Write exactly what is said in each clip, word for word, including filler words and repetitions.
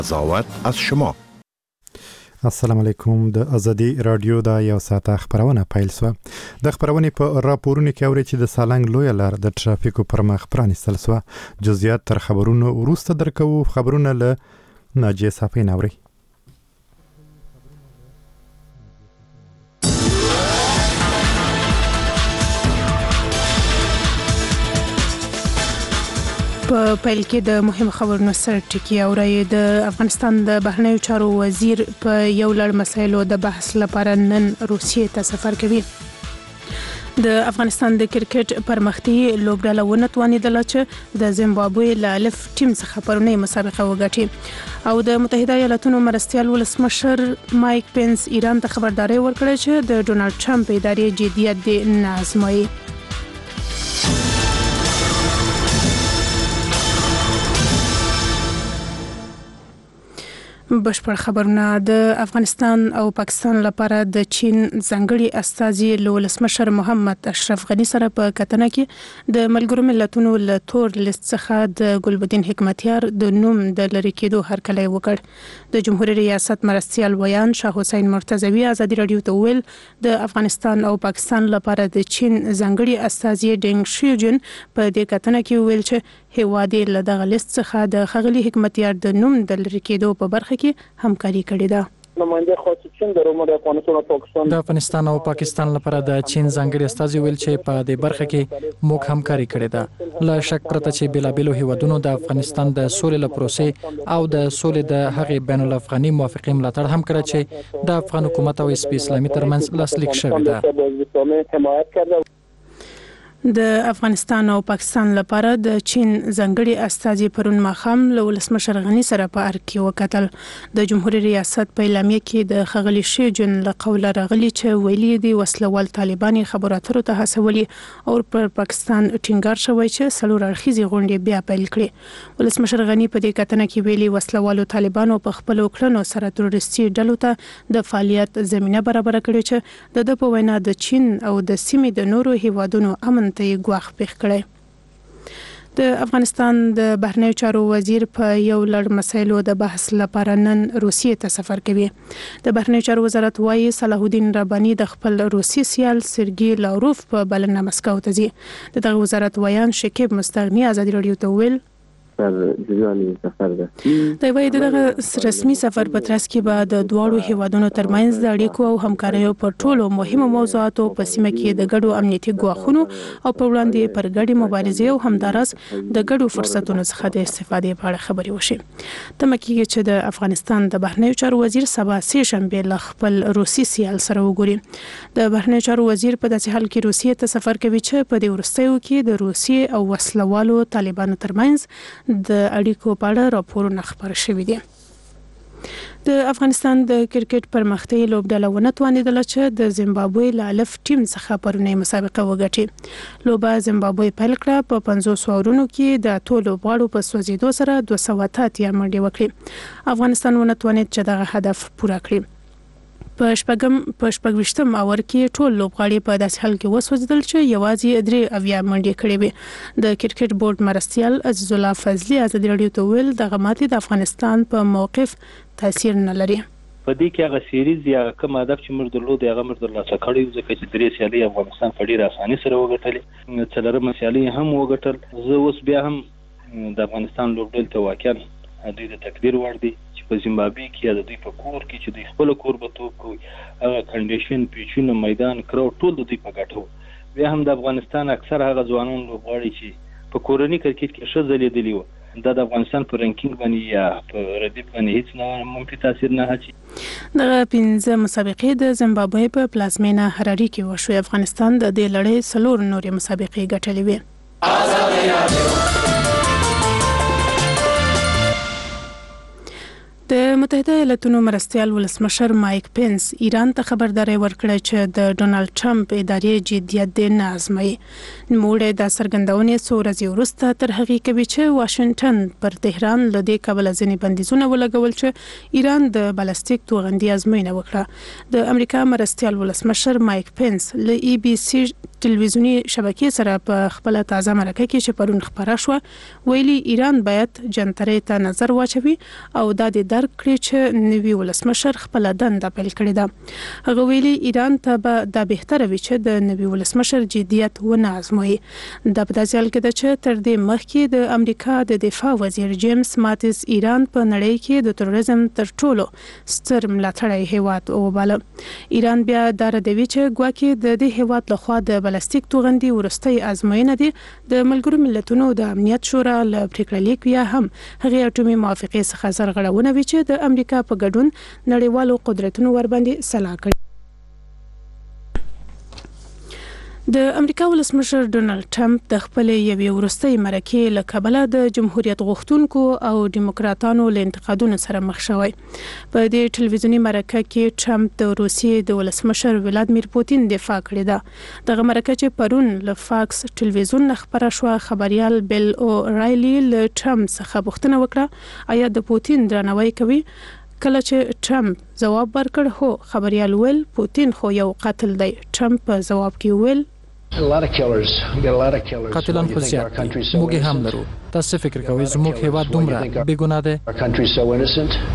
قضاوت از شما. السلام علیکم. د ازادي رادیو د یو ساعته خبرونه پیل شو. د خبرونې په راپورونو کې اوري چې د سالنګ لوی لار د ترافیکو پر مخ پرانیستل شو. جزئیات تر خبرونو وروسته درکو. خبرونه له ناجیه صافی نوري. په پیل کې د مهم خبرونو سره ټکی اوري. د افغانستان د بهرنیو چارو وزیر په یو لړ مسایلو د بحث لپاره نن روسیې ته سفر کوي. د افغانستان د کرکټ پرمختي لوبډله ونتوانیدله چې د زیمبابوې له الف ټیم څخه پرونی مسابقه وګټي. او د متحده ایالاتونو مرستیال ولسمشر مایک پینس ایران ته خبرداري ورکړه چې د ډونالد ټرمپ ادارې جديت دې نه ازمایي. بشپړ خبرونه. د افغانستان او پاکستان لپاره د چین ځانګړي استازي ولسمشر محمد اشرف غنی سره په کتنه کې د ملګرو ملتونو له تور لیست څخه د ګلبدین حکمتیار د نوم د لری کېدو هرکلی وکړ. د جمهوریت ریاست مرستیال ویان شاه حسین مرتضوی ازادي رادیو ته ویل د افغانستان او پاکستان لپاره د چین ځانګړي استازي ډینګ شیوجن په دې کتنه کې ویل چې هیواد له دغه لیست څخه د خغلی حکمتیار د نوم د لری کېدو په برخه کې همکاري کړې ده. د افغانستان او پاکستان لپاره د چین ځانګړي استازي ویل چې په دې برخه کې موږ همکاري کړې ده. لا شک پرته چې بلابلو هیوادونو د افغانستان د سولې له پروسې او د سولې د هغې بین الافغاني موافقې ملاتړ هم کړی چې د افغان حکومت او حزب اسلامي ترمنځ لاسلیک شوی ده. د افغانستان او پاکستان لپاره د چین ځانګړي استازي پرون ماښام له ولسمشر غنی سره په ارګ کې وکتل. د جمهوریت ریاست په اعلامیه کې د خغلی شیجن له قوله راغلي چې ویلي دي وسلوال طالبان خبرو اترو ته هڅولي او پر پاکستان ټینګار شوی چې څلور اړخیزې غونډې بیا پیل کړي. ولسمشر غنی په دې کتنه کې ویلي وسلوالو طالبانو په خپل کړنو سره تروریستي ډلو ته د فعالیت زمينه برابر کړې چې د د په وینا د چین او د سیمې د نورو هیوادونو امن ته ګواښ پیښ کړی. د افغانستان د بهرنیو چارو وزیر په یو لړ مسایلو د بحث لپاره نن روسیې ته سفر کوي. د بهرنیو چارو وزارت وايي صلاح الدین رباني د خپل روسي سیال سرګي لاوروف په بلنه مسکو ته ځي. دغه وزارت ویان شکیب مستغنی ازادي رادیو ته ویل سفر ده. د وای دغه رسمي سفر په ترڅ کې به د دواړو هیوادونو ترمنځ د اړیکو او همکاریو په ټولو مهمو موضوعاتو په سیمه کې د ګډو امنیتي ګواښونو او په وړاندې پر ګډې مبارزې او همدارس د ګډو فرصتونو څخه د استفادې په اړه خبرې وشي. تمه کېږي چې د افغانستان د بهرنیو چارو وزیر سبا سه شنبه له خپل روسي سیال سره وګوري. د بهرنیو چارو وزیر په داسې حال کې روسیې ته سفر کوي چې په دې وروستیو کې د روسیې او وسلوالو طالبانو ترمنځ د اړیکو په اړه راپورونه خبر شوي دي. د افغانستان د کرکټ پرمختي لوبډله ونتوانیدله چې د زیمبابوې له الف ټیم څخه پرونی مسابقه وګټي. لوبه زیمبابوې پیل کړه په پنځوس اورونو کې د ټولو لوبغاړو په سوځېدو سره دوه سوه اتیا منډې وکړي. افغانستان ونتوانید چې دغه هدف پوره کړي. په شپږم په شپږویشتم اور کې ټول لوبغاړي په داسې حال کې وسوځیدل چې یوازې درې اویا منډې کړې وې. د کرکټ بورډ مرستیال عزیز الله فضلي ازادي رادیو ته ویل دغه ماتې د افغانستان په موقف تاثیر نه لري. په دې کې هغه سیریز یا کوم هدف چې موږ درلود هغه موږ درلاسه کړی ځکه چې درې سیالي افغانستان په ډېره اساني سره وګټلې. څلورمه سیالي هم وګټل. زه اوس بیا هم د افغانستان لوبډلې ته واقعا دوی د تقدیر وړ دي چې په زیمبابوې کې یا د دوی په کور کې چې دوی خپل کور به توپ کوي هغه کنډیشن پیچونه میدان کرو ټول د دوی په ګټو. بیا هم د افغانستان اکثر هغه ځوانان لوبغاړي چې په کورني کرکټ کې ښه ځلېدلي وو دا د افغانستان په رانکینګ باندې یا په ردیف باندې هیڅ نه منفي تاثیر نه اچي. دغه پنځه مسابقې د زیمبابوې په پلازمینه هراري کې وشوې. افغانستان د دې لړۍ څلور نورې مسابقې ګټلې وې. د متحده ایالاتونو مرستیال ولسمشر مایک پینس ایران ته خبرداري ورکړه چې د ډونالد ټرمپ ادارې جديت نه ازمایي. نوموړی د څرګندونې څو ورځې وروسته تر هغې کوي چې واشنگټن پر تهران له دې کبله ځینې بندیزونه ولګول چې ایران د بالستیک توغندي ازموینه وکړه. د امریکا مرستیال ولسمشر مایک پینس له ای بي سي ټلویزیونی شبکې سره په خپل تازه مرکه کې چې پرون خبره شو ویلي ایران باید جنترې ته نظر واچوي او د دې درک کړي چې نوی ولسمشر خپل دنده پیل کړې ده. هغه ویلي ایران ته به د بهتره وي چې د نوی ولسمشر جديت ونه ازموي. د پداسیال کې د چې تر دې مخکې د امریکا د دفاع وزیر جیمز ماتیس ایران په نړۍ کې د تروریزم تر ټولو ستر ملاتړی هیواد وباله. ایران بیا دا ردوي چې ګواکې د دې هیواد لخوا د بالستیک توغندي ورستۍ ازموینه دي د ملګرو ملتونو د امنیت شورا له پریکړه لیک یا هم هغه اټومي موافقه څخه سرغړونه وی چې د امریکا په ګډون نړیوالو قدرتونو ورباندې سلا کړي. د امریکا ولسمشر ډونالد ټرمپ د خپل یوې وروستۍ مرکې له کبله د جمهوریت غوښتونکو او دیموکراتانو له انتقادونو سره مخ شوی. په دې ټلویزیونی مرکه کې ټرمپ د روسیې د ولسمشر ولادمیر پوتین دفاع کړې ده. دغه مرکه چې پرون له فاکس ټلویزیون خبره شو خبريال بیل او رایلی له ټرمپ څخه پوښتنه وکړه آیا د پوتین درناوی کوي. کله چې ټرمپ جواب ورکړ هو خبريال ویل پوتین خو یو قاتل دی. ټرمپ په جواب کې ویل قاتلان خو زیات دي موږ هم لرو. تاسو فکر کوئ زموږ هیواد دومره بې ګناه دی؟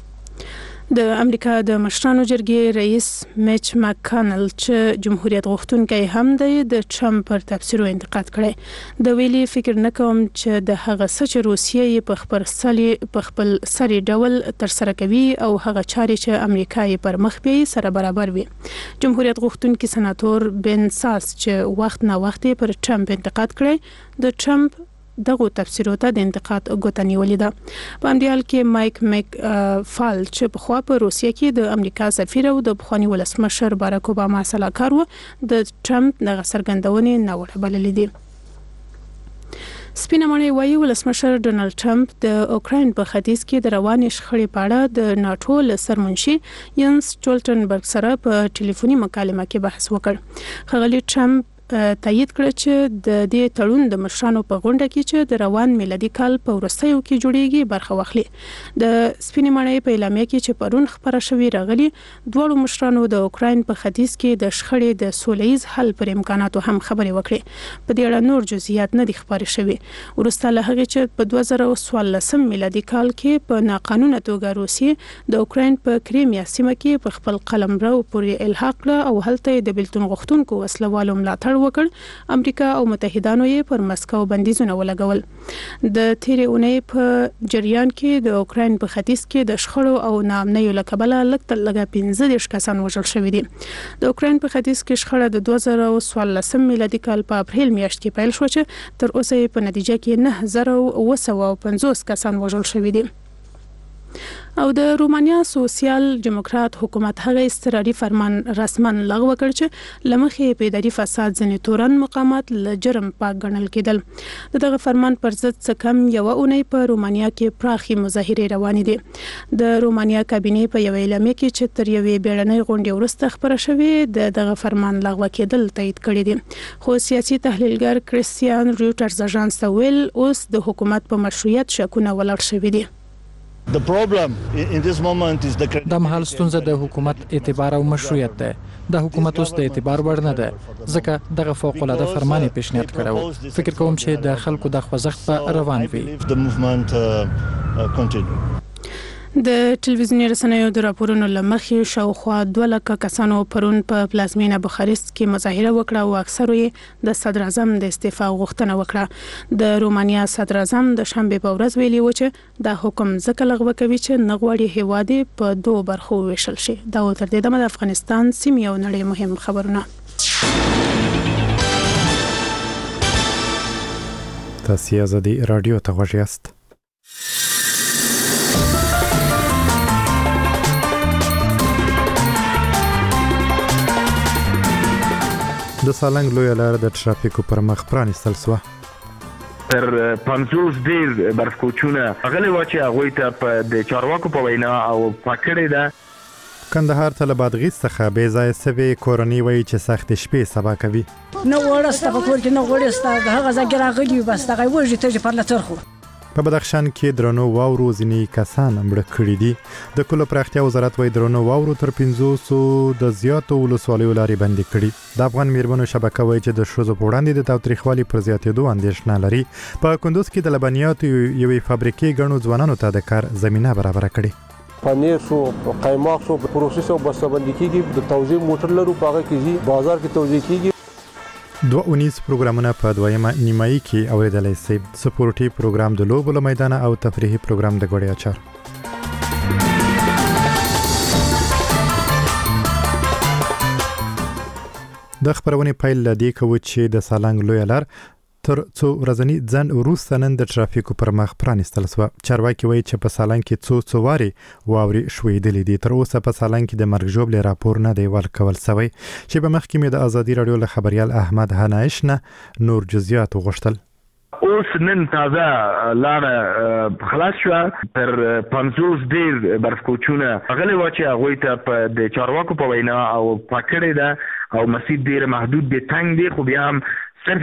د امریکا د مشرانو جرګې رئیس میچ مکانل چې جمهوریت غوښتونکي هم دی د ټرمپ پر تفسیرو انتقاد کړي. د ویلي فکر نکوم چې د هغه سچ روسیې په خبر سالي په خپل سری ډول تر سره کوي او هغه چاري چې امریکا یې پر مخ بیاي سره برابر وي. جمهوریت غوښتونکي سناتور بن ساس چې وخت نه وخت پر ټرمپ انتقاد کړي د ټرمپ دغه تفسیرو ته د انتقاد غوښتنې ولیده. په همدې حال کې مایک میک فال چې په خوا په روسیه کې د امریکا سفیر او د بخوانی ولسمشر باراک اوباما سلاکار و د ټرمپ دغه څرګندونې ناوړه بللې دي. سپینه مړی وایي ولسمشر ډونالد ټرمپ د اوکراین په ختیځ کې د روانې شخړې په اړه د ناتو له سرمنشي ینس سټولټنبرګ سره په ټلیفوني مکالمه کې بحث وکړ. ښاغلي ټرمپ تایید کړ چې د دې تړون د مشرانو په غونډه کې چې د روان میلادي کال په وروستیو کې جوړیږي برخه واخلي. د سپینې مړی په اعلامیه کې چې پرون خبره شوې راغلي دوه مشرانو د اوکراین په ختیځ کې د شخړې د سولهییز حل پر امکاناتو هم خبرې وکړې. په دې اړه نور جزئیات نه دي خبرې شوې. وروسته له هغه چې په دوه زره څوارلسم میلادي کال کې په ناقانونه توګه روسیې د اوکراین په کریمیا سیمه کې په خپل قلمرو پورې الحاق کړ او هلته د بیلتون غوښتونکو وسلوالو ملاتړ وکړ. امریکا او متحدانو یې پر مسکو بندیزونه ولګول. د تیرې اونۍ په جریان کې د اوکراین په ختیځ کې د شخړو او ناامنیو له کبله لږ تر لږه پنځه دېرش کسان وژل شوي دي. د اوکراین په ختیځ کې شخړه د دوه زره څوارلسم میلادي کال په اپریل میاشت کې پیل شو چې تر اوسه په نتیجه کې نه زره اوه سوه پنځوس کسان وژل شوي دي. او د رومانیا سوسیال دیموکرات حکومت هغه اضطراري فرمان رسمن لغوه کړ چې لمخې په اداري فساد ځنې تورن مقامات ل جرم پاک ګڼل کېدل. دغه فرمان پر ضد څه کم یو اونۍ په رومانیا کې پراخي مظاهرې روانې دي. د رومانیا کابینې په یو اعلامیه کې چې تر یوې بیړنۍ غونډې وروسته خبره شوې د دغه فرمان لغوه کېدل تایید کړی دي. خو سیاسي تحلیلګر کریستیان روټرز اژانس ته ویل اوس د حکومت په مشروعیت شکونه ولاړ شوي دي. The problem in this moment is the د مهال ستونزه د حکومت اعتبار او مشروعیت ده. د حکومت اوس د اعتبار وړ نه ده ځکه دغه فوق العاده فرمان پیشنهاد کړو. فکر کوم چې د خلکو د خوځښت په روان وي. د ټلویزیوني رسنیو د راپورونو لمخې شاوخوا دوه لکه کسانو پرون په پلازمینه بخارست کې مظاهره وکړه او اکثرو یې د صدر اعظم د استعفا غوښتنه وکړه. د رومانیا صدر اعظم د شنبه په ورځ ویلي و چې دا حکم ځکه لغوه کوي چې نغواړي هیواد په دوه برخو ویشل شي. دا تر دې دمه د افغانستان سیمې او نړۍ مهم خبرونه. تاسو آزادي رادیو ته غوږ یاست. د سالنګ لویه لار د ترافیکو پر مخ پرانیستل شوه. تر پنځوس ډیر برفکوچونه غلي و چې هغه ته د چارواکو په وینا او پکړې ده. کندهار ته له بادغیس څخه بې ځای سوي کورنۍ وایي چې سخت شپې سبا کوي. نه وړسته په کور کې نه وړسته هغه ځای راغلی بس دغه وږي ته پر لڅرخو. په بدخشان کې درنو واورو ځینې کسان مړه کړي دي. د کلو پراختیا وزارت وایي درنو واورو تر پنځوسو د زیاتو ولسوالیو لارې بندي کړي. د افغان میرمنو شبکه وایي چې د ښځو په وړاندې د تاوتریخوالي پر زیاتېدو اندېښنه لري. په کندوز کې د لبنیاتو یوې فابریکې ګڼو ځوانانو ته د کار زمینه برابره کړې. پنیر شو، قیماق شو، پروسس او بسته‌بندي کېږي. د توزیع موټر لرو په هغه کې ځي بازار کې توزیع کېږي. دوه اونیز پروګرامونه په دویمه نیمایي کې اوریدلای شئ. سپورټي پروګرام د لوبو له میدانه او تفریحي پروګرام د ګوړې اچار. د خبرونې پیل لدی کوي چې د سالنګ لوی لار تر څو ورځنی ځن وروسته نن د ټرافیکو پر مخ پرانستل شو. چارواکي وایي چې په سالنګ کې څو څو واري واوري شوېدلې دي. تر اوسه په سالنګ کې د مرګ ژوبلې راپور نه دی ورکول شوی. چې په مخ کې مې د ازادي رادیو له خبريال احمد هنایش نه نور جزئیات وغوښتل. اوس نن تازه لاره خلاص شو. تر پنځوس ډیر برفکوچونه غلي و چې هغه ته په د چارواکو په وینا او پکړې ده او مسیر ډیر محدود دي، تنگ دي، خو بیا هم صرف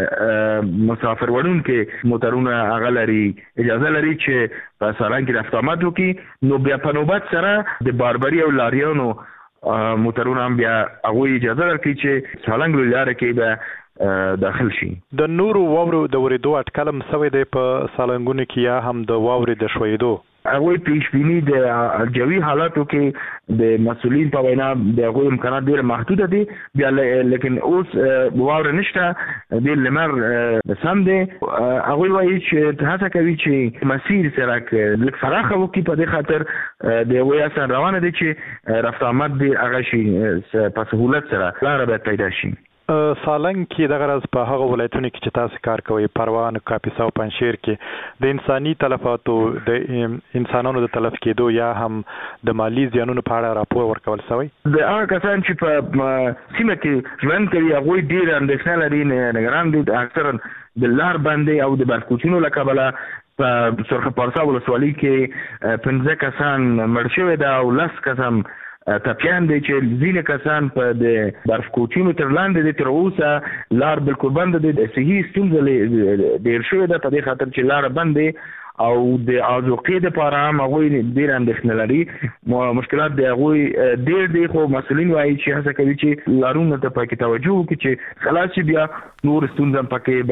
د مسافر وړونکو موټرونه هغه لري اجازه لري چې په سالنګ کې رفت آمد وکړي. نو بیا په نوبت سره د باربري او لاریانو موټرونه هم بیا هغه اجازه ورکړي چې سالنګ لاره کې به داخل شي. د نورو واورو د ورېدو اټکلم سوی دی په سالنګونو کې یا هم د واورې د شوېدو. هغه پیشبینی د جوی حالاتو کې د مسولین په وینا د هغه امکانات ډیر محدود دي، بیا لیکن اوس واور نشته د لمر سم دي. هغه وایي چې هڅه کوي چې مسیر سره لږ فراخه وکړي په دې خاطر د ویا سره روانه دي چې رفت آمد دي هغه شي په سهولت سره لاره به پیدا شي. سالنګ کې د غرض په هغه ولایتونو کې چې تاسو کار کوي پروان، کاپیسا او پنځشیر کې د انساني تلفاتو د انسانانو د تلف کېدو یا هم د مالی زیانونو په اړه راپور ورکول شوی. د هغه کسان چې په سیمه کې ژوند کوي هغه ډیر اندېښنه لري، نگران دي اکثرا د لار باندې او د برکوچونو له کبله. په سرخ پارسا ولسوالۍ کې پنځه کسان مړ شوي ده او لس کسان تپیان دی چې ځینې کسان په د برفکوچونو تر لاندې دي. تر اوسه لار بالکل بند دی. د صحي ستونزه ډیر شوې ده په دې خاطر چې لار بند دی او د ازوقې دپاره هم هغوی ډېر اندېښنه لري. مشکلات د هغوی ډېر دي، خو مسؤلین وایي چې هڅه کوي چې لارونو ته پکې توجه وکړي چې خلاص شي، بیا نور ستونزه هم پکې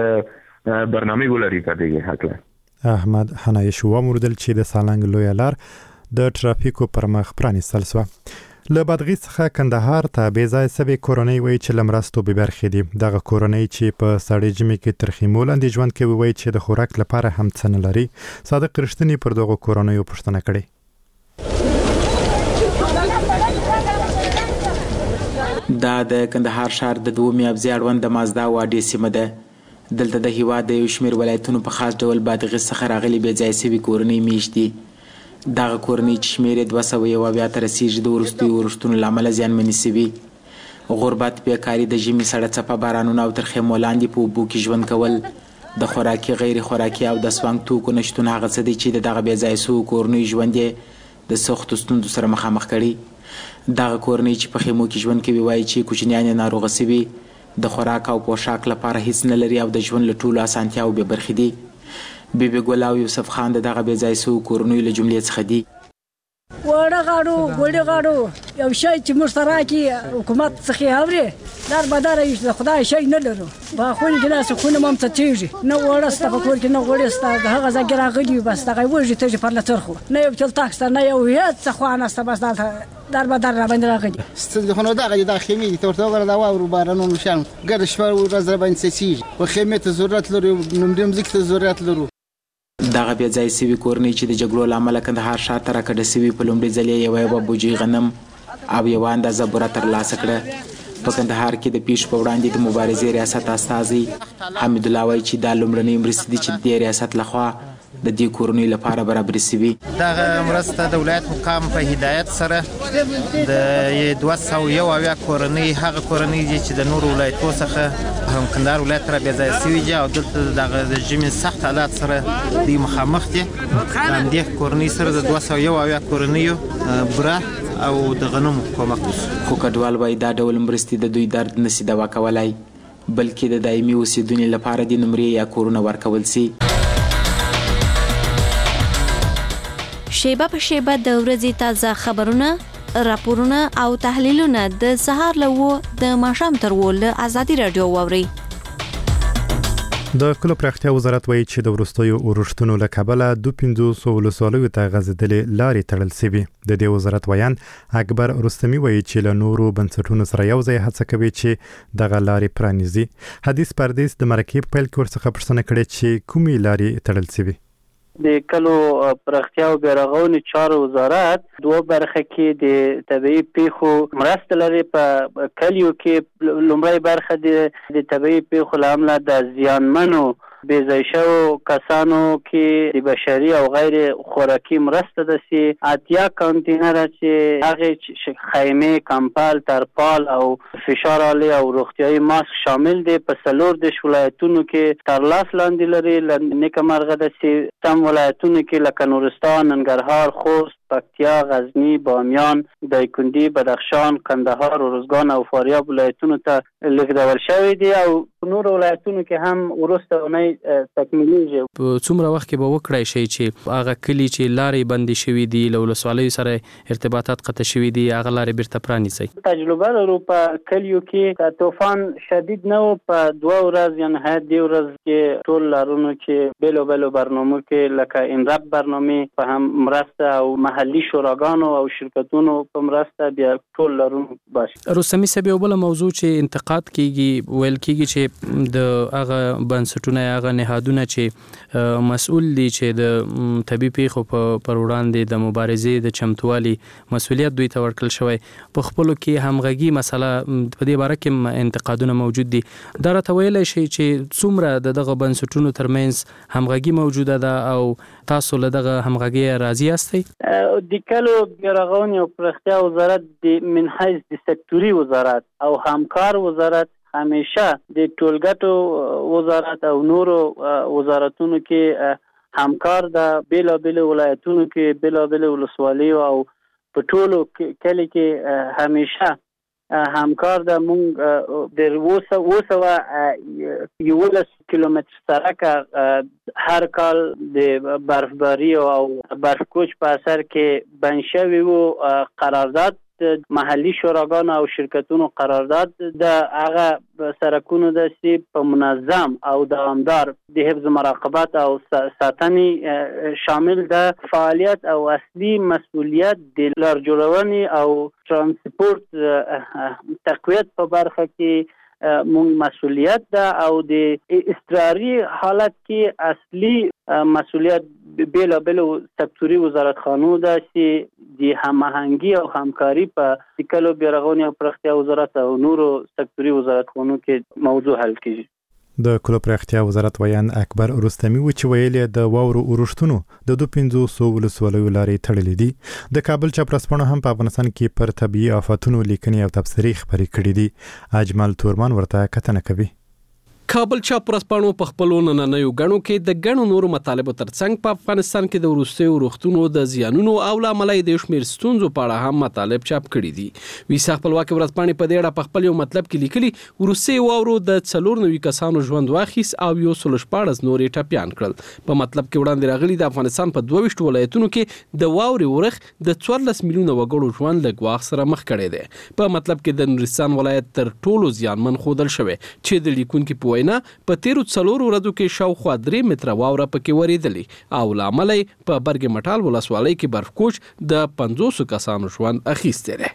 باید برنامه ولري په دې هکله. احمد هنایش وموردل چې د سالنګ لوی لار د ټرافیکو پر مخ پرانستل شو. له بادغیس څخه کندهار ته بې ځای سوي کورنۍ وایي چې له مرستو بې برخې دي. دغه کورنۍ چې په سړې ژمي کې تر خیمو لاندې ژوند کوي وایي چې د خوراک لپاره هم څه نه لري. صادق رښتیني پر دغو کورنیو پوښتنه کړې. دا د کندهار ښار د دوه میابزي اړوند د مازدا واډې سیمه ده. دلته د هیواد د یو شمېر ولایتونو په خاص ډول بادغیس څخه راغلي بې ځای سوي کورنۍ میشت دي. دغه کورنۍ چې شمېر یې دوه سوه یو اویا ته رسیږي د وروستیو اورښتونو له امله زیانمنې سوي. غربت، بیکاري، د ژمي سړه څپه، بارانونه او تر خیمو لاندې په اوبو کې ژوند کول، د خوراکي، غیر خوراکي او د سونګ توکو نشتون هغه څه دی چې د دغه بې ځای سوو کورنیو ژوند یې د سختو ستونزو سره مخامخ کړي. دغه کورنۍ چې په خیمو کې ژوند کوي وایي چې کوچنیان یې ناروغه سوي، د خوراک او پوشاک لپاره هیڅ نه لري او د ژوند له ټولو اسانتیاو بې برخې دي. بیبي ګل او یوسف خان د دغه بې ځای سوو کورنیو له جملې څخه دي. وړه غاړو ګوړې غاړو یو شی چې موږ ته راکړي حکومت څخه اوري دار بداره یې د خدای شی نه لرو. په خونې کې داسې خونه مو هم څټېږي، نه وړه شته په کور کې، نه غوړې شته. د هغه ځای کې راغلي بس دغه وږي تږي پر لڅرخو، نه یو چلتاک شته، نه یو هېڅ څه خوا نشته. بس دلته دار بدار راباندې راغلي. ستاسو خو نو دغه د خیمې دي ته ورته وګوره د واورو بارانونو شان ګرد شپه ورځ راباندې څڅېږي. خو خیمې ته ضرورت لرو، نومرې مځکې ته ضرورت لرو. دغه بې ځای سوي کورنۍ چې د جګړو له امله کندهار ښار ته راکډه سوي په لومړي ځل یې یوه یوه بوجۍ غنم او یوه اندازه بوره ترلاسه کړه. په کندهار کې د پیښو په وړاندې د مبارزې ریاست استازی حمیدالله وایي چې دا لومړنۍ مرستې دي چې د دې ریاست لخوا د دې کورنۍ لپاره برابر شوي. دغه مرسته د ولایت مقام په هدایت سره د دوه سوه یو اویا کورنۍ هغه کورنۍ دي چې د نورو ولایتونو څخه هم کندهار ولایت را بېځایه شوي دي او دلته دغه د ژمي سخت حالات سره دوی مخامخ دي. د همدې کورنۍ سره د دوه سوه یو اویا کورنیو بوره او د غنمو کومک وشو. خو کډوال وایي دا ډول مرستې د دوی درد نشي دوا کولی، بلکې د دایمي اوسېدنې لپاره د نمرې یا کورونه ورکول شي. شیبه په شیبه د ورځې تازه خبرونه، راپورونه او تحلیلونه د سهار له اوه د ماښام تر اووه له ازادي راډیو واورئ. د کلو پراختیا وزارت وایي چې د وروستیو اورښتونو له کبله دوه پنځوس ولسوالیو ته غځېدلې لارې تړل شوي. د دې وزارت ویان اکبر رستمي وایي چې له نورو بنسټونو سره یو ځای هڅه کوي چې دغه لارې پرانیزي. حدیث پردیس د مرکې په پیل کې ورڅخه پوښتنه کړې چې کومې لارې تړل شوي. د کلو پراختیا او بیارغونې چارو وزارت دوه برخه کې د طبیعي پیښو مرسته لري. په کلیو کې لومړی برخه د طبیعي پیښو له امله د زیانمنو بې ځای شوو کسانو کې د بشري او غیر خوراکي مرسته ده چې اتیا کانتینره چې هغې خیمې، کمپل، ترپال او فشار آلې او روغتیایي ماسک شامل دي په څلور دېرش ولایتونو کې تر لاس لاندې لري. نیکمرغه ده چې سم ولایتونو کې لکه نورستان، ننګرهار، خوست، پکتیا، غزنی، بامیان، دایکنډي، بدخشان، کندهار، ارزګان او فاریاب ولایتونو ته لیږدول شوي دي او نور ولایتونو کې هم وروسته اونۍ تکمیلیږي. په څومره وخت کې به وکړای شي چې هغه کلی چې لارې بندې شوي دي له ولسوالیو سره ارتباطات قطع شوي دي هغه لارې بیرته پرانیسئ؟ تجربه لرو په کلیو کې طوفان شدید نه و، په دوه ورځ یا نهایت دې ورځ کې ټول لارونو کې بېلو بېلو برنامو کې لکه انرب برنامې په هم مرسته او محلي شوراګانو او شرکتونو په مرسته بیا ټول لارونو باشي. رستمي صاحب یو بله موضوع چې انتقاد کیږي، ویل کیږي چې د هغه بنسټونه هغه نهادونه چې مسؤل دي چې د طبي پیښو پر وړاندې د مبارزې د چمتووالي مسؤلیت دوی ته ورکړل شوی، په خپلو کې همغږي مسله په دې باره کې انتقادونه موجود دي. دا راته ویلی شي چې څومره د دغه بنسټونو ترمنځ همغږي موجوده ده او تاسو له دغه همغږۍ راضي یاستئ؟ د کلو بیارغونې او پراختیا وزارت د من حیث د سکتوري وزارت او همکار وزارت همیشه د ټولګټو وزارت او نورو وزارتونو کې همکار د بیلابیل ولایتونو کې بیلابیل ولسوالیو او په ټولو کلی کې همیشه همکار د مونږ د اوه سوه یولس کیلومتر سړک هر کال د برفباری او برفکوچ په اثر کې بند شوي و. قرارداد محلي شوراګانو او شرکتونو قرارداد د هغه سرکونو د سی په منظم او دوامدار د حفظ مراقبت او ساتنې شامل د فعالیت او اصلي مسؤلیت د لار جوړونې او ترانسپورت تقویت په برخه کې مونږ مسؤلیت ده او د اضطراري حالت کې اصلي مسؤلیت بیلا بیلا سکتوري وزارتخانو ده چې د هماهنګي او همکاري په کلو بیارغونې او پراختیا وزارت او نورو سکتوري وزارتخانو کې موضوع حل کیږي. د کلو پراختیا وزارت ویان اکبر رستمي و چې ویلي د واورو اورښتونو د دوه پنځوس ولسوالیو لارې تړلې دي. د کابل چاپرسپانو هم په افغانستان کې پر طبیعي آفاتونو لیکنې او تبصرې خپرې کړې دي. اجمل تورمان ورته کتنه کوي. کابل چاپرسپانو په خپلو نننیو غړو کې د غړو نورو مطالبو ترڅنګ په افغانستان کې د وروستیو روغتونو د زیانونو او لامل د شمیر ستونزو په اړه هم مطالب چاپ کړي دي. ویسا خپلواکي ورځپاڼې په دې اړه په خپل یو مطلب کې لیکلي وروستیو واورو د څلور نوي کسانو ژوند واخیس او یو سل شپاړس نورې ټپیان کړل. په مطلب کې وړاندې راغلي د افغانستان په دوه ویشت ولایتونو کې د واورې ورخ د څوارلس میلیونه وګړو ژوند له ګواښ سره مخ کړی دی. په مطلب کې د نورستان ولایت تر ټولو زیانمن ښودل شوی چې د لیکونکو په وینا په تیرو څلورو ورځو کې شاوخوا درې متره واوره پکې ورېدلې او له امله یې په برګ مټال ولسوالۍ کې برفکوچ د پنځوسو کسانو ژوند اخیستی دی.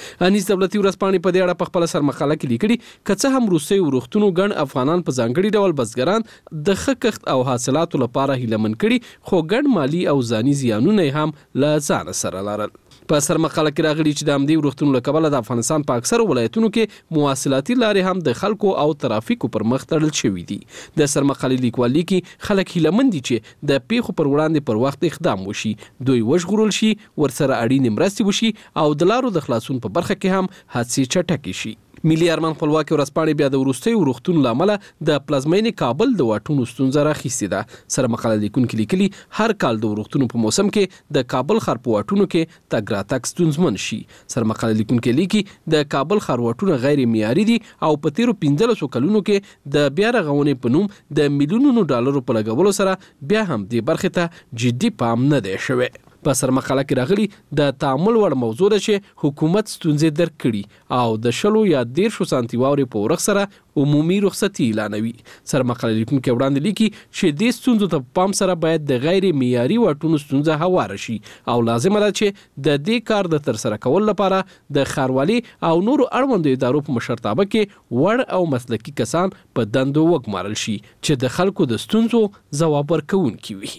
انیس دولتي ورځپاڼې په دې اړه په خپل سرمقاله کې لیکلي که څه هم روسي ورښتونو ګڼ افغانان په ځانګړي ډول بزګران د ښه کښت او حاصلاتو لپاره هیلهمن کړي، خو ګڼ مالي او ځاني زیانونه هم له ځانه سره لرل. په سرمقاله کې راغلي چې د همدې ورښتونو له کبله د افغانستان په اکثرو ولایتونو کې مواصلاتي لارې هم د خلکو او ترافیکو پر مخ تړل شوي دي. د سرمقالې لیکوال لیکي خلک هیلهمن دي چې د پیښو پر وړاندې پر وخت اقدام وشي، دوی وژغورل شي، ورسره اړینې مرستې وشي او د لارو د خلاصون په برخه کې هم هڅې چټکې شي. ملي ارمان خپلواکي ورځپاڼې بیا د وروستیو ورښتونو له امله د پلازمینې کابل د واټونو ستونزه راخیستې ده. سره مقاله لیکونکي لیکلي هر کال د ورښتونو په موسم کې د کابل ښار په واټونو کې تګ راتګ ستونزمن شي. سره مقاله لیکونکي لیکي د کابل ښار واټونه غیر معیاري دي او په تیرو پنځلسو کلونو کې د بیا رغونې په نوم د میلیونونو ډالرو په لګولو سره بیا هم دې برخې ته جدي پام نه دی شوی. په سرمقاله کې راغلي د تعامل وړ موضوع ده چې حکومت ستونزې درک کړي او د شلو یا دیرشو سانتي واورې په ورخ سره عمومي رخصتي اعلانوي. سرمقاله لیکونکي وړاندې لیکي چې دې ستونزو ته په پام سره باید د غیر معیاري واټونو ستونزه هواره شي او لازمه ده چې د دې کار د ترسره کولو لپاره د ښاروالي او نورو اړوندو ادارو په مشرتابه کې وړ او مسلکي کسان په دندو وګمارل شي چې د خلکو د ستونزو ځواب ورکوونکي وي.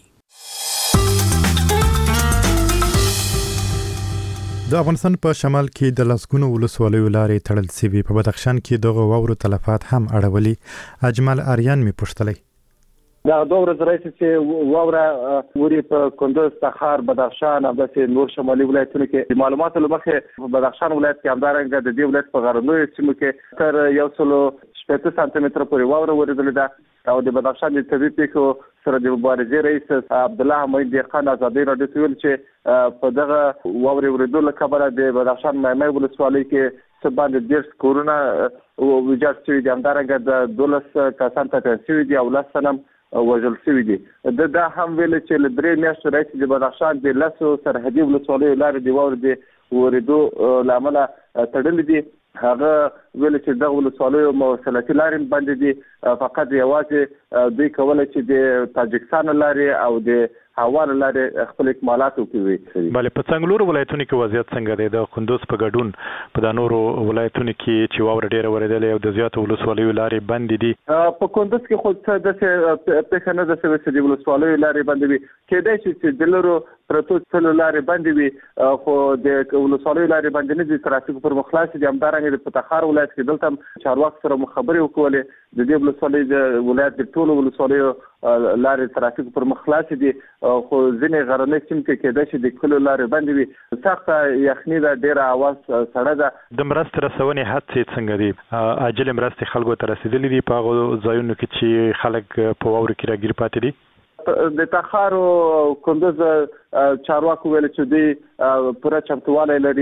د افغانستان په شمال کې د لسګونو ولسوالیو لارې تړل سوي، په بدخشان کې دغه واورو تلفات هم اړولي. اجمل آریان می پوښتلی دا دوه ورځې راځي چې واوره وري په کندوز، تخار، بدخشان او داسې نور شمالي ولایتونو کې معلوماتو له مخې په بدخشان ولایت کې همدارنګه د دې ولایت په غرنیو سیمو کې تر یو سلو شپږ سانتي متره پورې واوره ورېدلې ده او د بدخشان د طبي پیښو سره د مبارزې رئیس عبدالله حمید خان ازادي راډیو ته ویل چې په دغه واورې ورېدو له کبله د بدخشان مایمای ولسوالۍ کې څه باندې دېرش کورونه ویجاړ شوي دي، همدارنګه د دولس کسان ټپیان شوي دي او لس تنه وژل شوي دي. د دا هم ویل چې له درې میاشتو راهیسې د بدخشان د لسو سرحدي ولسوالیو لارې د واورې د ورېدو له امله تړلې دي. هغه ویل چې دغه ولسوالیو مواصلاتي لارې باندې دي، فقط یوازې دوی کولی چې د تاجکستان لارې او د هوا لارې خپل اکمالات وکړي. بله، په څنګلورو ولایتونو کې وضعیت څنګه دی؟ د کندوز په ګډون په د نورو ولایتونو کې چې واوره ډېره ورېدلې او د زیاتو ولسوالیو لارې بندې دي. په کندوز کې خو څه داسې پېښه نه ده شوې چې د ولسوالیو لارې بندې وي. کېدای شي چې د لرو پرتو څلو لارې بندې وي، خو د ولسوالیو لارې بندې نه دي، ترافیک پر مخ خلاص دي. همدارنګه د پتخار ولایت کې دلته هم چارواکو سره مو خبرې وکولې، د دې ولسوالۍ د ولایت د ټولو ولسوالیو لارې ترافیک پر مخ خلاص دي، خو ځینې غرنۍ سیمو کې کېدای شي د کلیو لارې بندې وي. سخته یخني ده، ډېره هوا سړه ده. د مرستې رسونې هڅې څنګه دي؟ عاجلې مرستې خلکو ته رسېدلې دي په هغو ځایونو کې چې خلک په واورو کې راګیر پاتې دي؟ د تخار او کندوز چارواکو ویل چې دوی پوره چمتووالی لري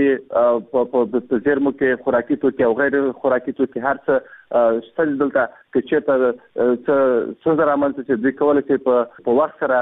په زیرمو کې خوراکي توکي او غیر خوراکي توکي هر څه شته دلته، که چېرته څه ستونزه رامنځته چې دوی کولی شي په وخت سره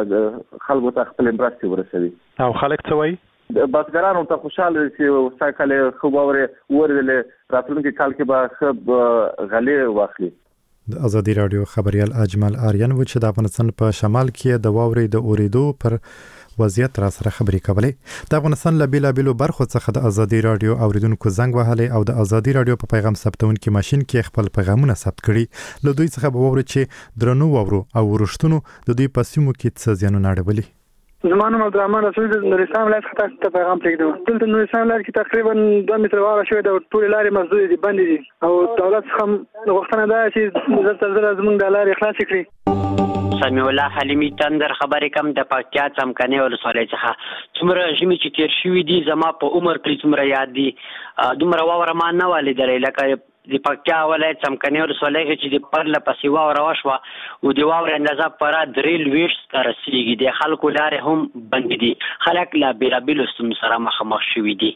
خلکو ته خپلې مرستې ورسوي. او خلک څه وایي؟ بزګران ورته خوشحاله دي چې سږ کال یې ښه واورې ورېدلې، راتلونکي کال کې به ښه غلې واخلي. د ازادي راډیو خبريال اجمل آریان و چې د افغانستان په شمال کې د واورې د اوریدو پر وضعیت را سره خبرې کولې. د افغانستان له بیلابیلو برخو څخه د ازادي راډیو اوریدونکو زنګ وهلی او د ازادي راډیو په پیغام ثبتونکي ماشين کې خپل پیغامونه ثبت کړي. له دوی څخه به واوري چې درنو واورو او ورښتونو د دوی په سیمو کې څه زیانونه اړولي. زما نوم عبدالرحمن رسول د نورستان ولایت څخه ته پیغام پرېږدم. دلته نورستان ولایت کې تقریبا دوه متره واوره شوې ده، ټولې لارې مسدودې دي، بندې دي او دولت څخه غوښتنه ده چې زر تر زره زموږ د لارې خلاصې کړي. سمیع الله حلیمي تندر خبرې کوم د پکتیا څمکنۍ ولسوالۍ څخه. څومره ژمي چې تېر شوي دي زما په عمر کې څومره یاد دي، دومره واوره ما نه وه لیدلې لکه د پکتیا ولایت څمکنۍ ولسوالۍ کې چې د پرله پسې واوره وشوه او د واورې اندازه پوره درې لوېشت ته رسېږي. د خلکو لارې هم بندې دي، خلک له بېلابېلو ستونزو سره مخامخ شوي دي.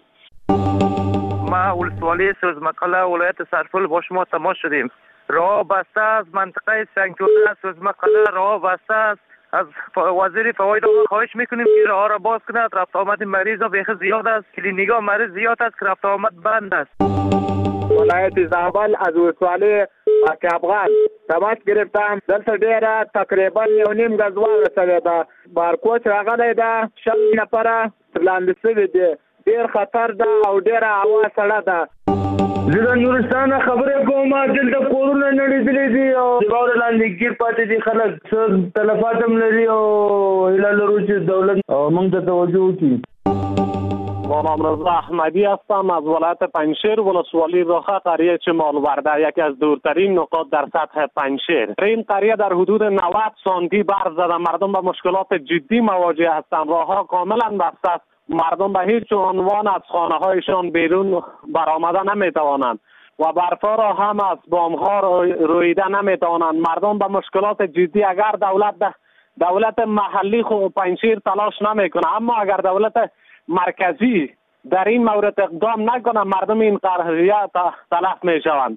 ما ولسوالی سوزمقله ولایت سرپل با شما تماس شدیم. راه بسته از منطقه سنگچوله سوزمقله راه بسته است. از وزیر فواید خواهش میکنیم که راه را باز کند. رفت آمد مریض ها بیخ زیاد است، کلینیکا مریض زیاد است که رفت آمد بند است. ولایت زابل از ولسوالی پاک افغان تماس گرفتم. دلته ډیره تقریبا یو نیم ګز واوره سوې ده، بارکوچ راغلی ده، شل نفره ترلاندې سوي دي. ډیر خطر ده او ډیر هوا سړه ده. زه د نورستان خبرې کوم، دلته کورونه نړېدلي دي او د واورې لاندې ګیر پاتې دي خلک، څه تلفات هم لري او هیله لرو چې دولت موږ ته توجه وکړي. غلام رضا احمدی هستم از ولایت پنجشیر، ولسوالی رخا، قریه چمال ورده، یکی از دورترین نقاط در سطح پنجشیر. این قریه در حدود نود سانتی برف زده، مردم به مشکلات جدی مواجه هستند، راهها کاملا بسته است، مردم به هیچ عنوان از خانه هایشان بیرون برآمده نمیتوانند و برفا را هم از بام ها رویده نمیتوانند. مردم به مشکلات جدی، اگر دولت ده دولت محلی خو پنجشیر تلاش نمیکنه، اما اگر دولت مرکزی در این مورد اقدام نکنه مردم این قریه تلف میشوند.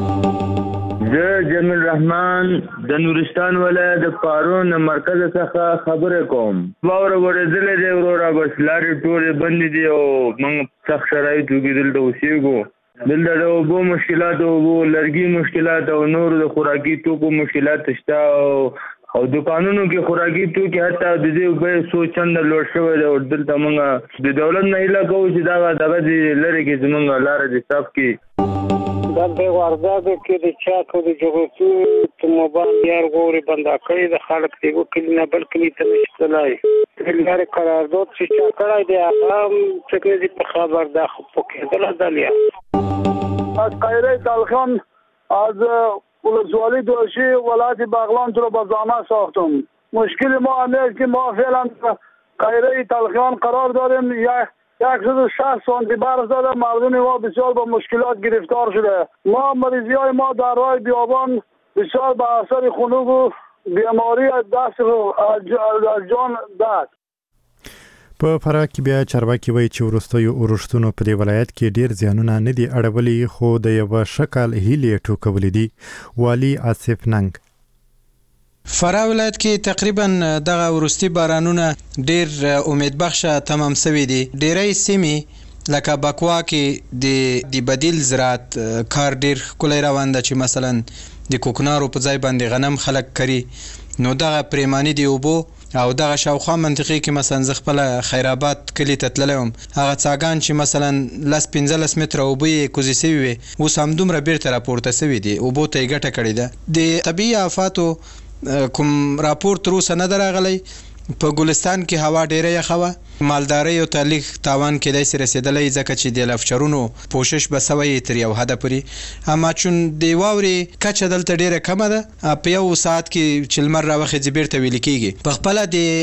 زه جمیل رحمان د نورستان ولایت د پارون مرکز څخه خبرې کوم. واوره ورېدلې دی وروره، بس لارې ټولې بندې دي او موږ سخت شرایطو کې دلته اوسېږو. دلته د اوبو مشکلات، اوبو لرګي مشکلات او نور د خوراکي توکو مشکلات شته او دکانونو کې خوراکي توکي حتی د دې بیې څو چنده لوړ شوی دی او دلته موږ د دولت نه هیله کوو چې دغه دغه دې لرې کړي، زموږ لاره دې صاف کړي. دلته وردګو کې د چاک او د جغرافي په موبایل یار غوري بندا کړی د خلک دیګو کلی نه بل کلی ته نشته لای لري قرارداد چې چا کړی دی هغه څنګه دې په خبر ده خو پکې دل دالیا از قایره تلخان از ولسوالی دوشی ولایت بغلان تو رو با زانه ساختم. مشکل ما اینه که ما فعلا قایره تلخان قرار داریم، یک صد و شصت سانتی برف زده، مردم ما بسیار با مشکلات گرفتار شده. ما مریضی های ما در راه بیابان بسیار به اثر خنک و بیماری دست جان داد. په فراه کې بیا چارواکي وایي چې وروستیو اورښتونو په دې ولایت کې ډیر زیانونه نه دي اړولي، خو د یوه شکل هیلې ټوکولې دي. والي آصف ننګ فراه ولایت کې تقریبا دغه وروستي بارانونه ډیر امیدبخشه تمام شوي دي. ډیری سیمې لکه بکوا کې د د بدیل زراعت کار ډیر ښکلی روان ده چې مثلا د کوکنارو په ځای باندې غنم خلک کري، نو دغه پریماني دی اوبو او دغه شاوخوا منطقې کې مثلا زه خپله خیرآباد کلي ته تللی وم، هغه څاګان چې مثلا لس پنځلس متره اوبه یې کوزې سوي وې اوس همدومره بیرته راپورته سوي دي، اوبو ته یې ګټه کړې ده. د طبیعي آفاتو کوم راپور تر اوسه نه ده راغلی. په ګلستان کې هوا ډیره یخه وه، مالدارۍ او ته لږ تاوان کیدای سي رسېدلی، ځکه چې د لفچرونو پوشش به سوی تر یو حده پورې، اما چون د واورې کچه دلته ډیره کمه ده، په یو ساعت کې چې لمر راوخېږي بیرته ویلې کېږي. په خپله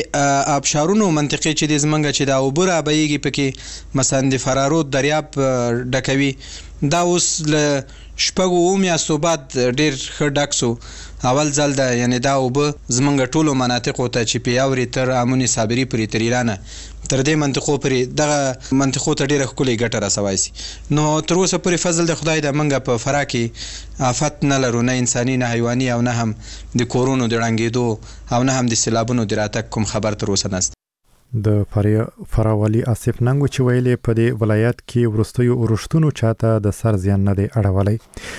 د آبشارونو منطقې چې د زمونږ چې دا اوبه رابهیږي پکې مثلا د فرارود دریاب ډکوي، دا اوس له شپږو اوو میاشتو بعد ډیر ښه ډک سو. اول ځل ده یعنی دا اوبه زمونږ ټولو مناطقو ته چې په یاوري تر امونې صابري پورې تر ایرانه تر دې منطقو پورې دغه منطقو ته ډیره ښکلې ګټه رسوای سي. نو تر اوسه پورې فضل د خدای د موږ په فراه کې آفت نه لرو، نه انساني نه حیواني او نه هم د کورونو د ړنګېدو او نه هم د سیلابونو د راتګ کوم خبر تر اوسه نشته. د فراه والي آصف ننګ چې ویلې په دې ولایت کې وروستیو اورښتونو چاته د سر زیان نه دی اړولی.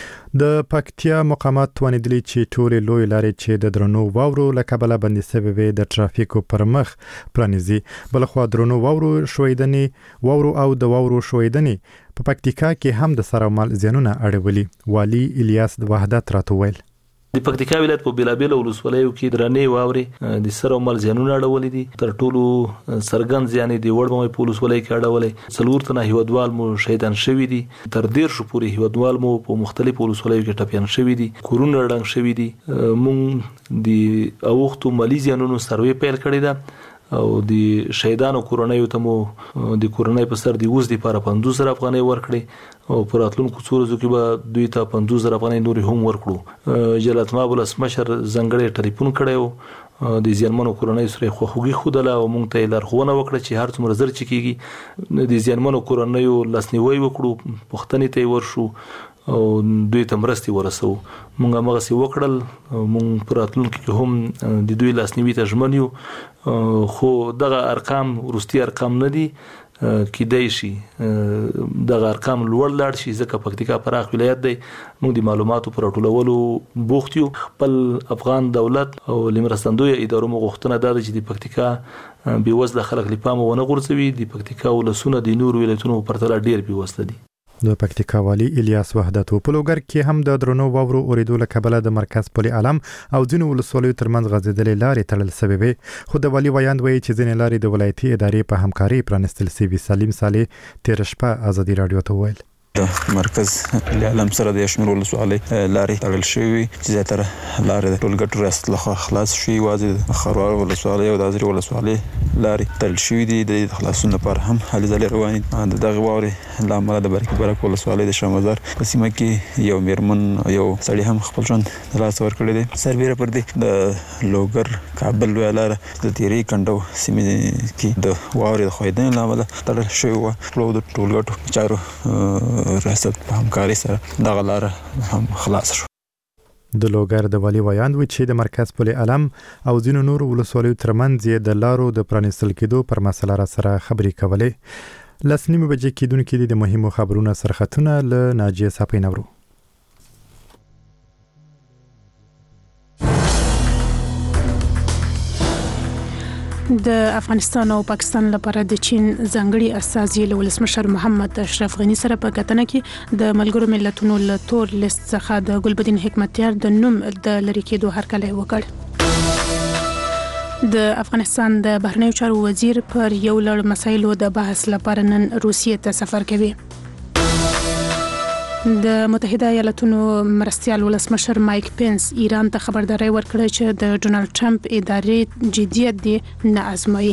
د پکتیا مقامات توانیدلي چې ټولې لوی لارې چې د درنو واورو له کبله بندې سوې وې د ترافیکو پر مخ پرانیزي. بلخوا درنو واورو شویدنې واورو او د واورو شویدنې په پکتیکا کې هم د سر او مال زیانونه اړولي. والي الیاس د وحدت راته وویل د پکتیکا ولایت په بیلابیلو ولسوالیو کې درنې واورې د سر او مال زیانونه اړولي دي. تر ټولو څرګند زیان یې د وړمې په ولسوالۍ کې اړولی. څلور تنه هیوادوال مو شهیدان شوي دي، تر دیرشو پورې هیوادوال مو په مختلفو ولسوالیو کې ټپیان شوي دي، کورونه ړنګ شوي دي. موږ د اوښتو مالي زیانونو سروې پیل کړې ده او د شهیدانو کورنیو ته مو د کورنۍ په سر د اوس دپاره پنځوس زره افغانۍ ورکړې او په راتلونکو څو ورځو کې به دوی ته پنځوس زره افغانۍ نورې هم ورکړو. جلالتمآب ولسمشر ځانګړی ټلیفون کړی و، د زیانمنو کورنیو سره یې خواخوږي ښودله او موږ ته یې لارښوونه وکړه چې هر څومره زر چې کېږي د زیانمنو کورنیو لاسنیوی وکړو، پوښتنې ته یې ورشو او دوی ته مرستې ورسوو. موږ همغسې وکړل. موږ په راتلونکي کې هم د دوی لاسنیوي ته ژمن یو، خو دغه ارقام وروستي ارقام نه دي. کیدای شي د ارقام لوړ لاړ شي ځکه پکتیکا پراخ ولایت دی. موږ د معلوماتو پر ټولولو بوخت یو. خپل افغان دولت او لمرستندوی ادارو مغوښتنه ده چې د پکتیکا بې وزله خلک لپاره ونه غورځوي. د پکتیکا ولسونه د نور ولایتونو په پرتله ډیر بې وزله دي. د پکتیکا والی الیاس وحدت په لوګر کې هم د درنو واورو اوریدو له کبله د مرکز پل علم او ځینو ولسوالیو ترمنځ غځېدلې لارې تړل شوې وې. خو د والی ویاند وایي چې ځینې لارې د ولایتي ادارې په همکاري پرانستل شوي. سلیم صالح تېره شپه ازادي راډیو ته وویل د مرکز علم سره د شمیر ولسوالۍ لارې تړل شوې چې زیاتره لارې د ټولګټو ریاست لخوا خلاص شوي. یوازې د خروار ولسوالۍ او د ازرې ولسوالۍ لارې تړل شوي دي. د خلاصون لپاره هم هلې ځلې روانې دي. د دغه واورې له امله د برکي برک ولسوالۍ د شمزار په سیمه کې یو میرمن یو سړی هم خپل ژوند د لاسه ورکړی دی. سربیره پر دې د لوګر کابل لویه لاره د تیرې کنډو سیمې کې د واورې د ښویدنې له امله تړل شوې وه. ټولو د ټولګټو چارو ریاست په همکاري سره دغه لاره هم خلاص شو. د لوګر د والی ویاند وی چې د مرکز پل علم او ځینو نور ولسوالیو ترمنځ یې د لارو د پرانیستل کېدو پر مسله را سره خبرې کولې. لس نیمې بجې کېدونکې دي. د مهمو خبرونو سرخطونه له ناجیه صافی نورو. د افغانستان او پاکستان لپاره د چین ځانګړي استازي له ولسمشر محمد اشرف غني سره په کتنه کې د ملګرو ملتونو له تور لیست څخه د ګلبدین حکمتیار د نوم د لری کېدو هرکلی وکړ. د افغانستان د بهرنیو چارو وزیر پر یو لړ مسایلو د بحث لپاره نن روسیې ته سفر کوي. د متحده ایالاتونو مرستیال ولسمشر مایک پینس ایران ته خبرداری ورکړه چې د ډونالد ټرمپ ادارې جدیت دی نه ازمایي.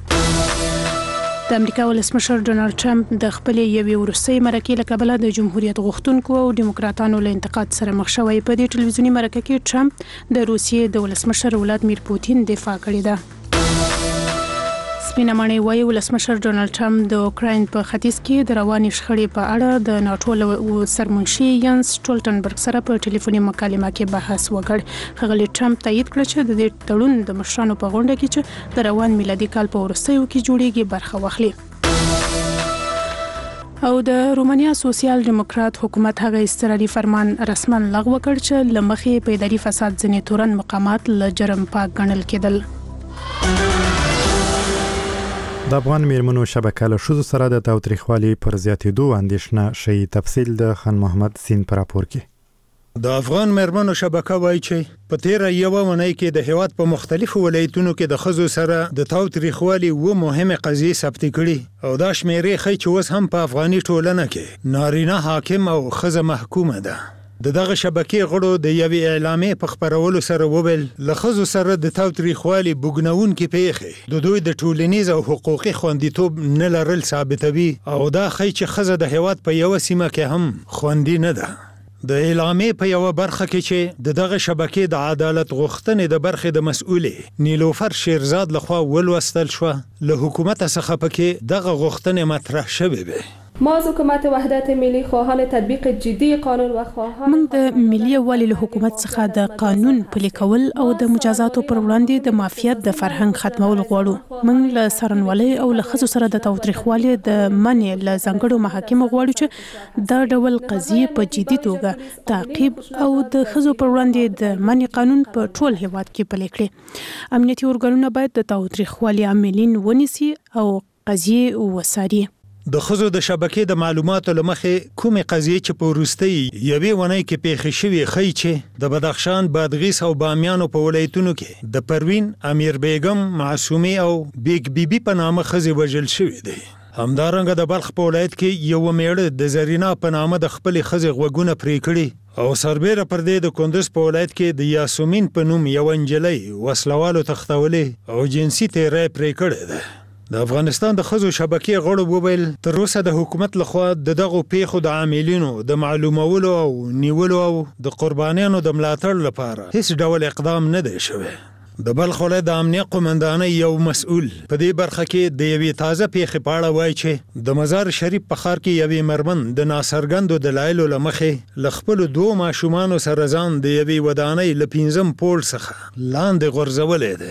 د امریکا ولسمشر ډونالد ټرمپ د خپل یوې وروستۍ مرکې له کبله د جمهوریت غوښتونکو او دیموکراتانو له انتقاد سره مخ شوی. په دې ټلویزیوني مرکه کې ټرمپ د روسیې د ولسمشر ولادیمیر پوتین دفاع کړې ده. سپینه ماڼۍ وايي ولسمشر ډونالد ټرمپ د اوکراین په ختیځ کې د روانې شخړې په اړه د ناټو له سرمنشي ینس سټولټنبرګ سره په ټلیفوني مکالمه کې بحث وکړ. ښاغلي ټرمپ تایید کړ چې د دې تړون د مشرانو په غونډه کې چې د روان میلادي کال په وروستیو کې جوړیږي برخه واخلي. او د رومانیا سوسیال دیموکرات حکومت هغه استرالي فرمان رسما لغوه کړ چې له مخې په اداري فساد ځینې تورن مقامات له جرم پاک ګڼل کېدل. د افغان میرمنو شبکه له ښځو سره د تاوتریخوالي پر زیاتېدو اندېښنه ښیي. تفصیل د خان محمد سین په راپور کې. د افغان میرمنو شبکه وایي چې په تیره یوه اونۍ کې د هیواد په مختلفو ولایتونو کې د ښځو سره د تاوتریخوالي اووه مهمې قضیې ثبت کړي او دا شمیرې ښیي چې اوس هم په افغاني ټولنه کې نارینه حاکم او ښځه محکومه ده. د دغه شبکې غړو د یوې اعلامیې په خپرولو سره وویل له ښځو سره د تاوتریخوالي بوږنونکې پیښې د دوی د ټولنیز او حقوقي خوندیتوب نه لرل ثابتوي او دا ښیي چې ښځه د هیواد په یوه سیمه کې هم خوندي نه ده. د اعلامیې په یوه برخه کې چې د دغه شبکې د عدالت غوښتنې د برخې د مسؤلې نیلوفر شیرزاد لخوا ولوستل شوه. له حکومت څخه پکې دغه غوښتنې مطرح شوې وې. ما از حکومت وحدت ملی خواهان تطبیق جدی قانون و خواهان موږ د ملي یووالي له حکومت څخه د قانون پلي کول او د مجازاتو پر وړاندې د مافیات د فرهنګ ختمول غواړو. موږ له څارنوالۍ او له ښځو سره د تاوتریخوالي د منع له ځانګړو محاکمو غواړو چې دا ډول قضیې په جدي توګه تعقیب او د ښځو پر وړاندې د منع قانون په ټول هیواد کې پلي کړي. امنیتي ارګانونه باید د تاوتریخوالي عاملین ونیسي او قضیې وڅاري. د ښځو د شبکې د معلوماتو له مخې کومې قضیې چې په وروستۍ یوې اونۍ کې پیښې شوې ښیي چې د بدخشان، بادغیس او بامیانو په ولایتونو کې د پروین، امیر بیګم، معصومې او بیګ بیبي په نامه ښځې وژل شوې دي. همدارنګه د بلخ په ولایت کې یوه میړه د زرینا په نامه د خپلې ښځې غوږونه پرې کړي او سربیره پر دې د کندوز په ولایت کې د یاسمین په نوم یوه نجلۍ وسلوالو تښتولې او جنسي تیری پرې کړی ده. د افغانستان د ښځو شبکې غړو وویل تر اوسه د حکومت لخوا د دغو پیښو د عاملینو د معلومولو او نیولو او د قربانیانو د ملاتړ لپاره هیڅ ډول اقدام نه دی شوی. د بلخ ولایت د امنیه قومندانۍ یو مسؤل په دې برخه کې د یوې تازه پیښې په اړه وایي چې د مزار شریف په ښار کې یوې مرمن د ناڅرګندو دلایلو له مخې له خپلو دوو ماشومانو سره ځان د یوې ودانۍ له پنځم پوړ څخه لاندې غورځولی دی.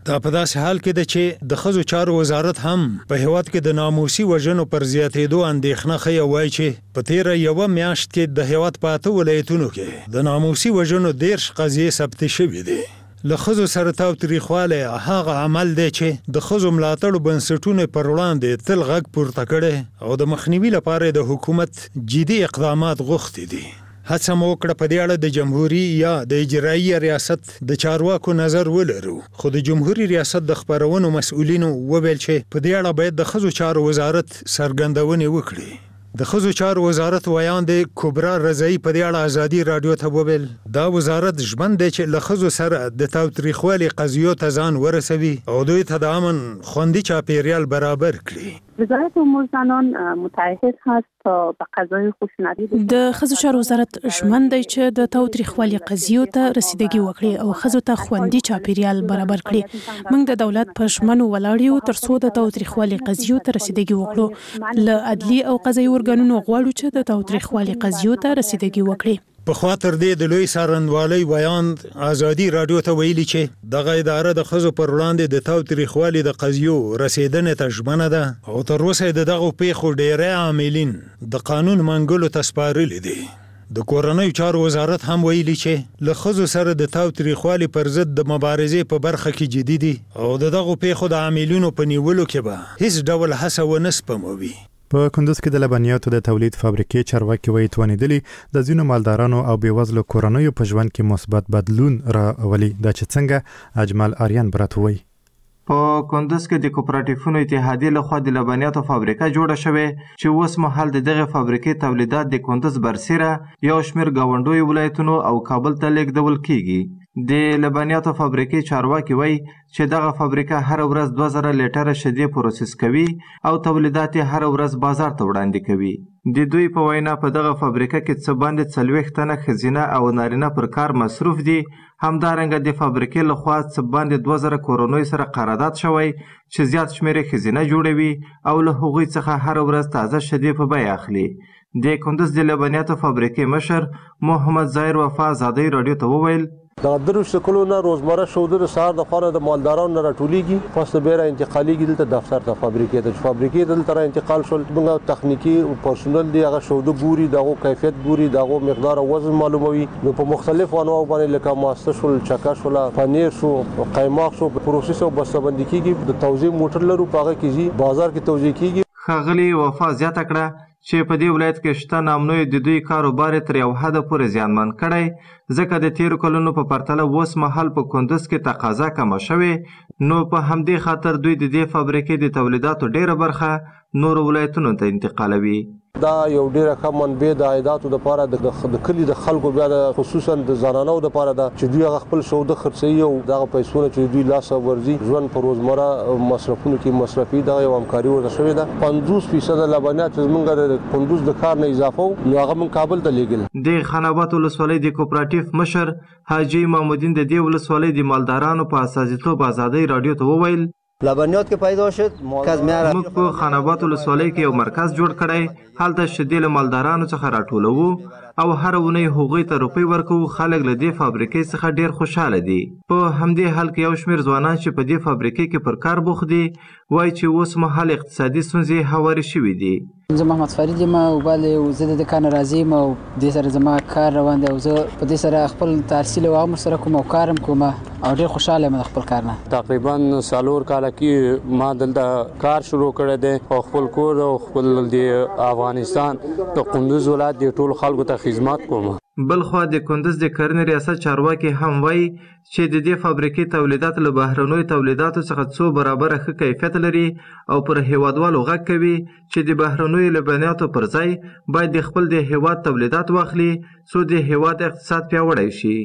دا په داسې حال کې ده چې د ښځو چارو وزارت هم په هیواد کې د ناموسي وژنو پر زیاتېدو اندېښنه ښیي او وایي چې په تیره یوه میاشت کې د هیواد په اته ولایتونو کې د ناموسي وژنو دېرش قضیې ثبت شوي دي. له ښځو سره تاوتریخوالی هغه عمل دی چې د ښځو ملاتړو بنسټونو پر وړاندې تل غږ پورته کړی او د مخنیوي لپاره د حکومت جدي اقدامات غوښتي دي. هڅه مو وکړه په دې اړه د جمهوري یا د اجرایي ریاست د چارواکو نظر ولرو، خو د جمهوري ریاست د خپرونو مسؤلینو وویل چې په دې اړه باید د ښځو چارو وزارت څرګندونې وکړي. د ښځو چارو وزارت ویان د کبرا رضایي په دې اړه ازادي راډیو ته وویل دا وزارت ژمن دی چې له ښځو سره د تاوتریخوالي قضیو ته ځان ورسوي او دوی ته د امن خوندي چاپیریال برابر کړي. وزارت امور زنان متعهد هست تا به قضای خشونت د ښځو چارو وزارت ژمن دی چې د تاوتریخوالي قضیو ته رسیدګي وکړي او ښځو ته خوندي چاپیریال برابر کړي. موږ د دولت په ژمنو ولاړ یو ترڅو د تاوتریخوالي قضیو ته رسیدګي وکړو. له عدلي او قضایي ارګانونو غواړو چې د تاوتریخوالي قضیو ته رسیدګي وکړي. په خوا تر دې د لوی څارنوالۍ ویاند ازادي راډیو ته ویلي چې دغه اداره د ښځو پر وړاندې د تاوتریخوالي د قضیو رسیدنې ته ژمنه ده او تر اوسه د دغو پیښو ډیری عاملین د قانون منګولو ته سپارلي دي. د کورنیو چارو وزارت هم ویلي چې له ښځو سره د تاوتریخوالي پر ضد د مبارزې په برخه کې جدي دي او د دغو پیښو د عاملینو په نیولو کې به هیڅ ډول هڅه ونه سپموي. په کندوز کې د لبنیاتو د تولید فابریکې چارواکي وایي توانېدلي د ځینو مالدارانو او بېوزلو کورنیو په ژوند کې مثبت بدلون راولي. دا چې څنګه اجمل آریان برات وایي. په کندوز کې د کوپراتیفونو اتحادیې لخوا د لبنیاتو فابریکه جوړه شوې چې اوس مهال د دغه فابریکې تولیدات د کندوز برسیره یو شمېر ګاونډیو ولایتونو او کابل ته لیږدول کیږي. د لبنیاتو فابریکې چارواکي وایي چې دغه فابریکه هر ورځ دوه زره لیټره شیدې پروسس کوي او تولیدات یې هر ورځ بازار ته وړاندې کوي. د دوی په وینا په دغه فابریکه کې څه باندې څلوېښت تنه ښځینه او نارینه پر کار مصروف دي. همدارنګه د فابریکې لخوا څه باندې دوه زره کورنیو سره قرارداد شوی چې زیات شمېر یې ښځینه جوړوي او له هغوی څخه هر ورځ تازه شیدې په بیه اخلي. د کندوز د لبنیاتو فابریکې مشر محمد ظاهر وفا ازادۍ راډیو ته وویل د درویشت کلونو روزمره شودو د سهار د خانه د مالدارانو نه راټولیږي، پس به را انتقالیږي دلته دفتر ته فابریکې ته فابریکې دلته را انتقال شول. موږ تخنیکی او پرسونل دی هغه شودو ګوري، دغه کیفیت ګوري، دغه مقدار او وزن معلوموي. نو په مختلفو انواع باندې لکه ماسته شول، چکه شول، پنیر شو، قیماق شو، پروسس او بسته‌بندي کیږي. د توزیع موټر لرو پاغه کیږي، بازار کې توزیع کیږي. ښاغلي وفا زیاته کړه چې په دې ولایت کې شته نامنوي د دوی کاروبار تر یو حده پورې زیانمن کړی، ځکه د تیرو کلونو په پرتله اوس مهال په کندوز کې تقاضا کمه شوې. نو په همدې خاطر دوی د دې فابریکې د تولیداتو ډیره برخه نورو ولایتونو ته انتقالوي. دا یو ډیره ښه منبع د عایداتو لپاره د کلي د خلکو بیا د خصوصا د زنانو لپاره ده چې دوی هغه خپل سوده خرڅوي او دغه پیسونه چې دوی لاسه ورځي ژوند په روزمره مصرفونو کې مصرفي دغه یو همکاري ورته شوې ده. پنځوس فیصد لبنیات زموږ د کندوز د کار نه اضافه نو هغه موږ کابل ته لیږل. د خان آباد ولسوالۍ د کوپراتیف مشر حاجي محمودین د دې ولسوالۍ د مالدارانو په اساسیتوب ازادۍ راډیو ته وویل لبنیات که پیدا شد مرکز میاره. موږ په خان آباد ولسوالۍ کې یو مرکز جوړ کړی، هلته شیدې له مالدارانو څخه راټولوو او هر اونۍ هغوی ته روپۍ ورکوو. خلک له دې فابریکې څخه ډیر خوشحاله دي. په همدې حال کې یو شمېر ځوانان چې په دې فابریکې کې پر کار بوخت دي وایي چې اوس مهال اقتصادي ستونزې هوارې شوي دي. زه محمد فرید یم او بلې زه د کار نه راځم او دې سره زما کار روان دی او زه په دې سره خپل تحصیل او عمر سره کوم او کارم کوم او ډیر خوشاله یم د خپل کار نه. تقریبا څلور کاله کې ما دلته کار شروع کړی دی او خپل کور او خپل د افغانستان د کندوز ولایت د ټول خلکو ته خدمت کوم. بلخوا د کندوز د کرنې ریاست چارواکي هم وایي چې د دې فابریکې تولیدات له بهرنیو تولیداتو څخه څو برابره ښه کیفیت لري او پر هیوادوالو غږ کوي چې د بهرنیو لبنیاتو پر ځای باید د خپل د هیواد تولیدات واخلي څو د هیواد اقتصاد پیاوړی شي.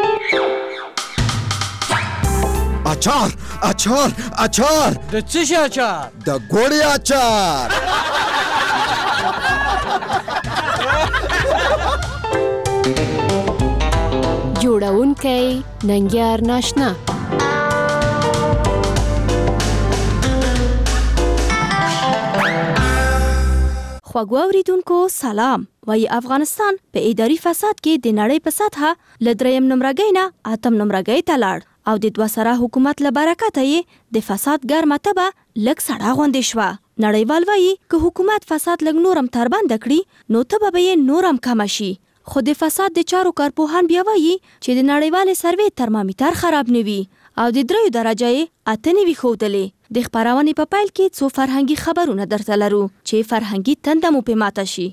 اچار اچار اچار د څه شي اچار؟ د ګوړې اچار. جوړونکی ننګیار ناشنا. خواږه اوریدونکو سلام. وایي افغانستان په اداري فساد کې د نړۍ په سطحه له دریم نمرګۍ نه اتم نمرګۍ ته لاړ او د دوه سره حکومت له برکته یې د فساد ګرمه تبه لږ سړه غوندې شوه. نړیوال وایي که حکومت فساد لږ نورم تربنده کړي نو تبه به یې نورم کمه شي. خو د فساد د چارو کارپوهان بیا وایي چې د نړیوالې سروې ترمامیتر خراب نه وي او د دریو درجه یې اته نه وي ښودلې. د خپرونې په پیل کې څو فرهنګي خبرونه درته لرو چې فرهنګي تنده مو پې ماته شي.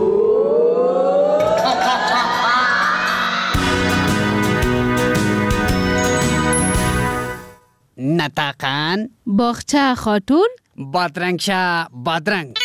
نتاقان باغچه خاتون بادرنگ شا بادرنگ.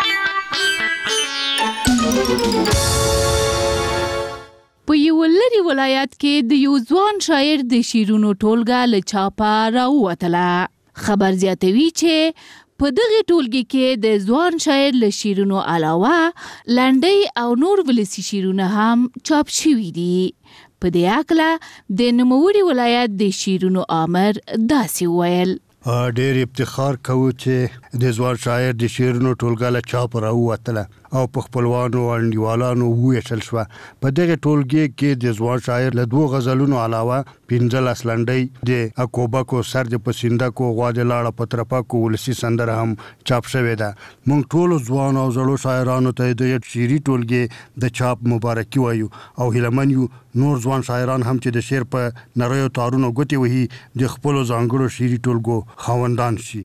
په یو لري ولایت کې د یو ځوان شاعر د شیرونو ټولګه له چاپه راووتله. خبر زیاتوي چې په دغه ټولګي کې د ځوان شاعر له شیرونو علاوه لنډۍ او نور ولسي شیرونه هم چاپ شوي دي. په دې هکله د نوموړي ولایت د شیرونو آمر داسې وویل: ډېر افتخار کوو چې د ځوان شاعر د شعرونو ټولګه له چاپ راووتله او په خپلوانو او انډیوالانو وویشل شوه. په دغه ټولګي کې د ځوان شاعر له دوو غزلونو علاوه پنځلس لنډۍ، د اکوبکو سر د پسندکو غوا د لاړه په ترپکو ولسي سندره هم چاپ شوې ده. موږ ټولو ځوان او زړو شاعرانو ته د شعري ټولګي د چاپ مبارکي وایو او هیله من یو نور ځوان شاعران هم چې د شعر په نریو تارونو ګوتې وهي د خپلو ځانګړو شعري ټولګو خاوندان شي.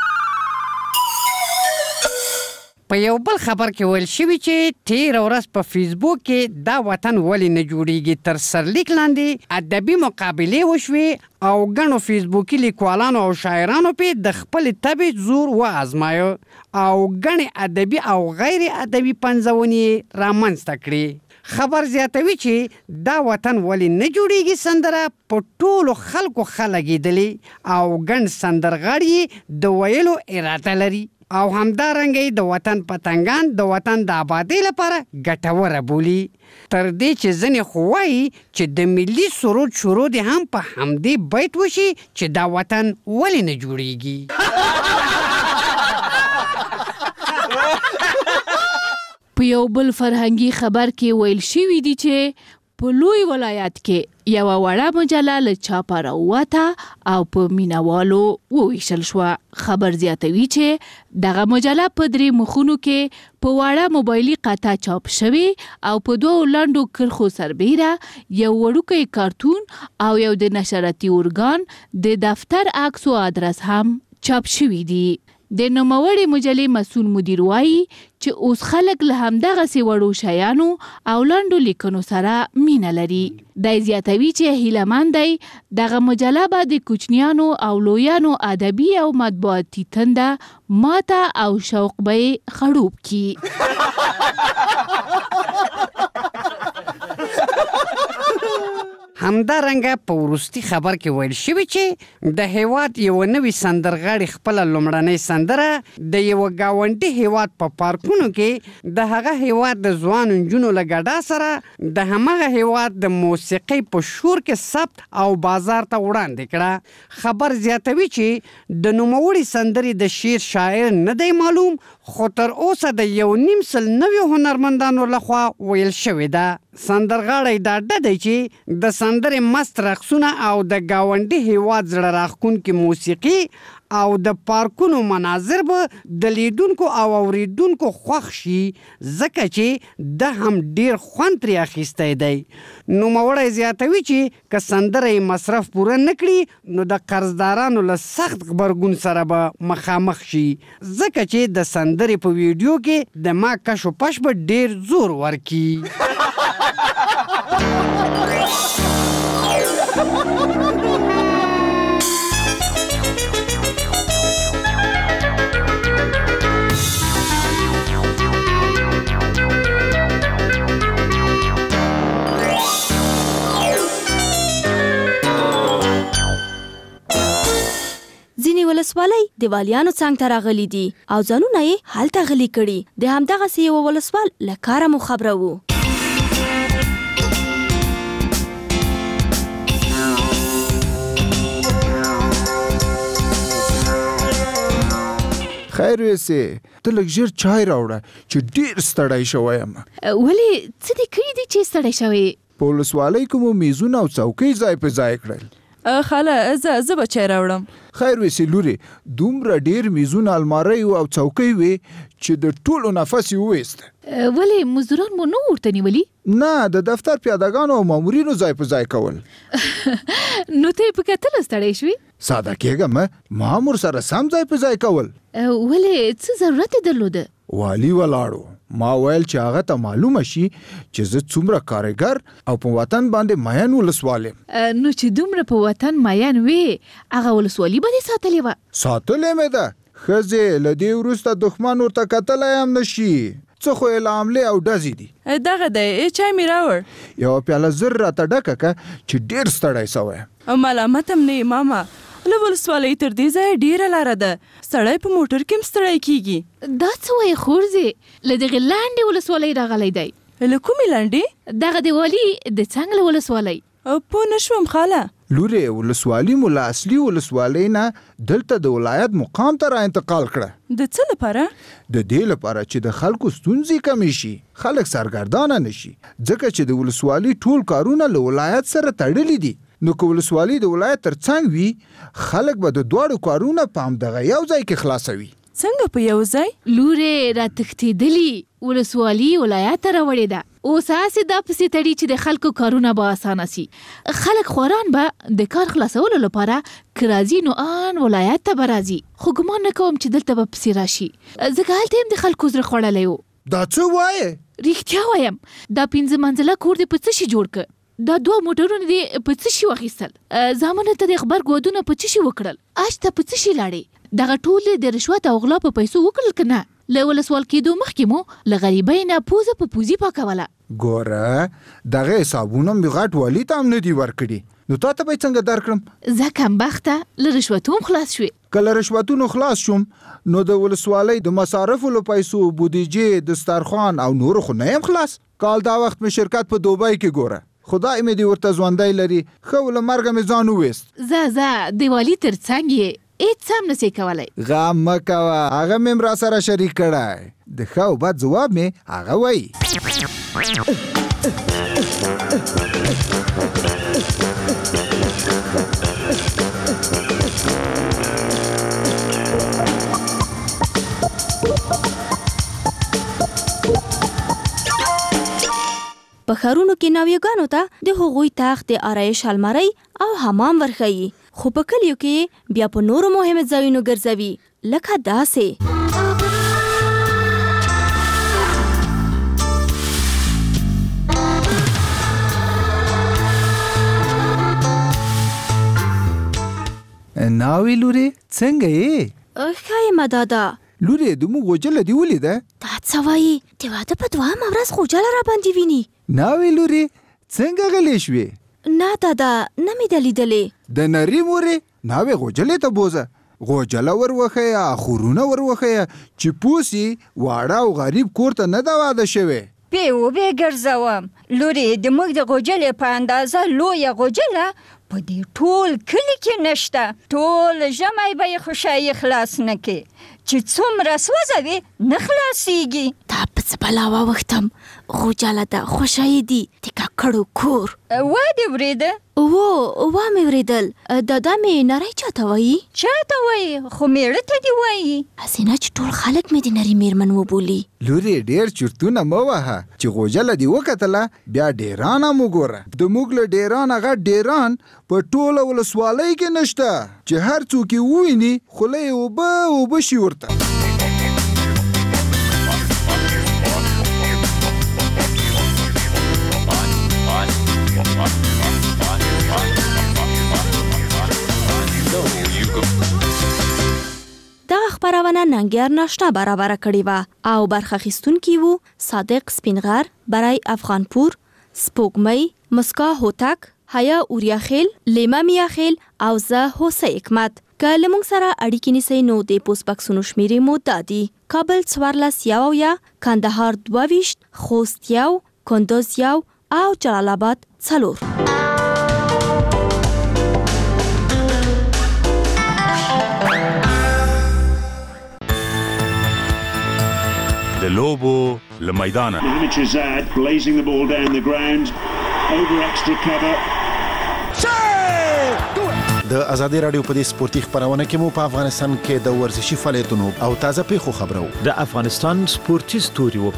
په یو بل خبر کې ویل شوي چې تیر ورځ په فیسبوک کې دا وطن ولې نه جوړیږي تر سرلیک لاندې ادبي مقابلې وشوې او ګڼو فیسبوکي لیکوالانو او شاعرانو پې د خپلې طبع زور وازمایه او ګڼې ادبي او غیر ادبي پنځونې رامنځته کړې. خبر زیاتوي چې دا وطن ولې نه جوړیږي سندره په ټولو خلکو خلګېدلې او ګڼ سندرغاړي د ویلو اراده لري او همدارنګه د وطن پتنګان د وطن د آبادی لپاره ګټوره بولي. تر دې چې ځنې خو وایي چې د ملي سرود شروع دې هم په همدې بیت وشي چې دا وطن ولې نه جوړیږي. په یو بل فرهنګي خبر کې ویل شوي دي چې په لوی ولایت کې یوه وړه مجله له چاپه راووته او په مینوالو وویشل شوه. خبر زیاتوي چې دغه مجله په درې مخونو کې په وړه موبایلي قطعه چاپ شوې او په دوو لنډو کرښو سربیره یو وړوکی کارتون او یو د نشراتي ارګان د دفتر عکس او ادرس هم چاپ شوي دي. د نوموړې مجلې مسؤل مدیر وایي چې اوس خلک له همدغسې وړو شیانو او لنډو لیکنو سره مینه لري. دی زیاتوي چې هیلهمند دی دغه مجله به د کوچنیانو او لویانو ادبي او مطبوعاتي تنده ماته او شوق به یې خړوب کړي. همدارنګه په وروستي خبر کې ویل شوي چې د هیواد یو نوي سندرغاړي خپله لومړنۍ سندره د یوه ګاونډي هیواد په پارکونو کې د هغه هیواد د ځوانو نجونو له ګډا سره د همغه هیواد د موسیقۍ په شور کې ثبت او بازار ته وړاندې کړه. خبر زیاتوي چې د نوموړي سندرې د شعر شاعر نه دی معلوم خو تر اوسه د یو نیم سل نوي هنرمندانو لخوا ویل شوې ده. سندرغاړی ډاډه دی چې د سندرې مست رقصونه او د ګاونډي هیواد زړه راښکونکې موسیقي او د پارکونو مناظر به د لیدونکو او اوریدونکو خوښ شي ځکه چې د هم ډیر خوند ترې اخیستی دی. نوموړی زیاتوي چې که سندره یې مصرف پوره نه کړي نو د قرضدارانو له سخت غبرګون سره به مخامخ شي ځکه چې د سندرې په ویډیو کې د ما کش و پش به ډیر زور ورکړي. ځینې ولسوالۍ د والیانو څنګ ته راغلي دي او ځانونه یې هلته غلي کړي. د همدغسې یوه ولسوال له کاره مو خبره وو. خیر ویسې ته لږ ژر چای راوړه چې ډېر ستړی شوی یم. ولې څه دې کړي دي چې ستړی شوی؟ په ولسوالۍ کې مو میزونه او څوکۍ ځای په ځای کړل. خاله زه زه به چای راوړم. خیر وسی لوري، دومره ډیر میزونه الماری او چوکۍ وي چې د ټولو نفس یې وویست. ولې مزدوران مو نه ورته نیولي؟ نه، د دفتر پیادهګانو او مامورینو ځای په ځای کول. نو ته یې په کتلو ستړی شوې؟ ساده کېږم، مامور سره سم ځای په ځای کول. ولې څه ضرورت یې درلوده؟ والي ولاړو، ما ویل چې هغه ته معلومه شي چې زه څومره کارګر او په وطن باندې مین ولسوال یم. نو چې دومره په وطن مین وې، هغه ولسوالي به دې ساتلې وه؟ ساتلې مې ده. ښځې له دې وروسته دښمن ورته کتلی هم نه شي. څه خو یې له حملې او ډزې دي. دغه دی، چای مې راوړ. یوه پیاله زر راته ډکه که چې ډېر ستړی سوی. ملامت هم نه یې ماما، له ولسوالۍ تر دې ځایه ډېره لاره ده، سړی په موټر کې هم ستړی کېږي. دا څه وایې خورزې؟ له دغې لنډې ولسوالۍ راغلی دی. له کومې لنډې؟ دغه د والي د څنګله ولسوالۍ. پوه نه شوم خاله. لورې، ولسوالي مو له اصلي ولسوالۍ نه دلته د ولایت مقام ته را انتقال کړه. د څه لپاره؟ د دې لپاره چې د خلکو ستونزې کمې شي، خلک سرګردانه نشي، ځکه چې د ولسوالي ټول کارونه له ولایت سره تړلي دي. نو که ولسوالي د ولایت تر څنګ وي، خلک به د دواړو کارونه په همدغه یو ځای کې خلاصوي. څنګه په یو ځای؟ لورې را تښتېدلي، ولسوالي ولایت ته راوړې ده. اوس هسې دا پسې تړي چې د خلکو کارونه به اسانه سي. خلک خواران به د کار خلاصولو لپاره که راځي نو آن ولایت ته به راځي. خو ګمان نه کوم چې دلته به پسې راشي، ځکه هلته هم د خلکو زړه خوړلی و. دا څه وایې؟ رښتیا وایم، دا پنځه منزله کور دې په څه شي جوړ که؟ دا دوه موټرونه دې په څه شي واخیستل؟ زامنو ته د غبرګ ودونه په څه شي وکړل؟ اش ته په څه شي لاړې؟ دغه ټول د رشوت او غلا په پیسو وکړل که نه؟ له ولسوال کېدو مخکې مو له غریبۍ نه پوزه په پوزي پاکوله. ګوره، دغه حسابونه مې غټ والي ته هم نه دي ورکړي، نو تا ته به یې څنګه درکړم؟ زه کمبخته له رشوتو هم خلاص شوې. که له رشوتونو خلاص شوم، نو د ولسوالۍ د مصارفو له پیسو، بودیجې، دسترخوان او نورو خو نه یم خلاص. کال دا وخت مې شرکت په دوبۍ کې ګوره، خدای مې دې ورته ژوندی لري، ښه له مرګه مې ځان وویست. ځه ځه، د والي تر څنګ یې هېڅ هم نسې کولی. غم مه کوه، هغه مې هم را سره شریک کړی. د ښه او بد ځواب مې هغه وایي. په ښارونو کې ناویګانو ته د هغوی تخت، د آرایش المارۍ او حمام ورښیي، خو په کلیو کې بیا په نورو مهمو ځایونو ګرځوي، لکه داسې. ناوی لورې، څنګه یې؟ ښه یم دادا. لورې، زموږ غوجله دې ولیده؟ دا څه وایي؟ د واده په دوهمه ورځ غوجله را باندې ویني. ناوی لورې، څنګه غلی شوې؟ نه دادا، نه مې ده لیدلې. د نري مورې، ناوی غوجلې ته بوزه، غوجله ور وښیه، خورونه ور وښیه چې پوسي واړه او غریب کور ته نه ده واده شوې. بې و بې ګرځوم لورې، د موږ د غوجلې په اندازه لویه غوجله په دې ټول کلي کې نشته. ټول ژمی به یې خوشایي خلاص نه کړي، چې څومره سوځوي نه خلاصیږي. دا په څه بلا واوښتم، غوجله ده، خوشایي دي، د ککړو کور. وا دې ورېده؟ و وا مې ورېدل. دادا مې نری چاته وایي؟ چاته وایي؟ خو میړه ته دې وایي. هسې نه چې ټول خلک مې د نري مېرمن وبولي. لورې، ډېر چرتونه مه وهه، چې غوجله دې وکتله بیا ډېران هم وګوره. د موږ له ډېران هغه ډېران په ټوله ولسوالۍ کې نشته، چې هر څوک یې وویني خوله یې اوبه اوبه شي ورته. دغه خپرونه ننګیار ناشنا برابره کړې وه او برخه اخیستونکي وو صادق سپینغر برای افغانپور، سپوږمۍ، مسکا هوتک، حیا اوریاخیل، لیما میاخیل او زه هوسۍ حکمت. که له موږ سره اړیکې نیسئ نو د پوسټ بکسونو شمیرې مو دا دي: کابل څوارلس یو اویا، کندهار دوه ویشت، خوست یو، کندوز یو او جلال آباد څلور. د لوبو له میدانه Hamid blazing the ball down the ground over extra cover. Save! Do it! د ازادي رادیو په دې سپورتي خبرونه کې مو په افغانستان کې د ورزشي فعالیتونو او تازه پیښو خبرو د افغانستان سپورتي ستوري و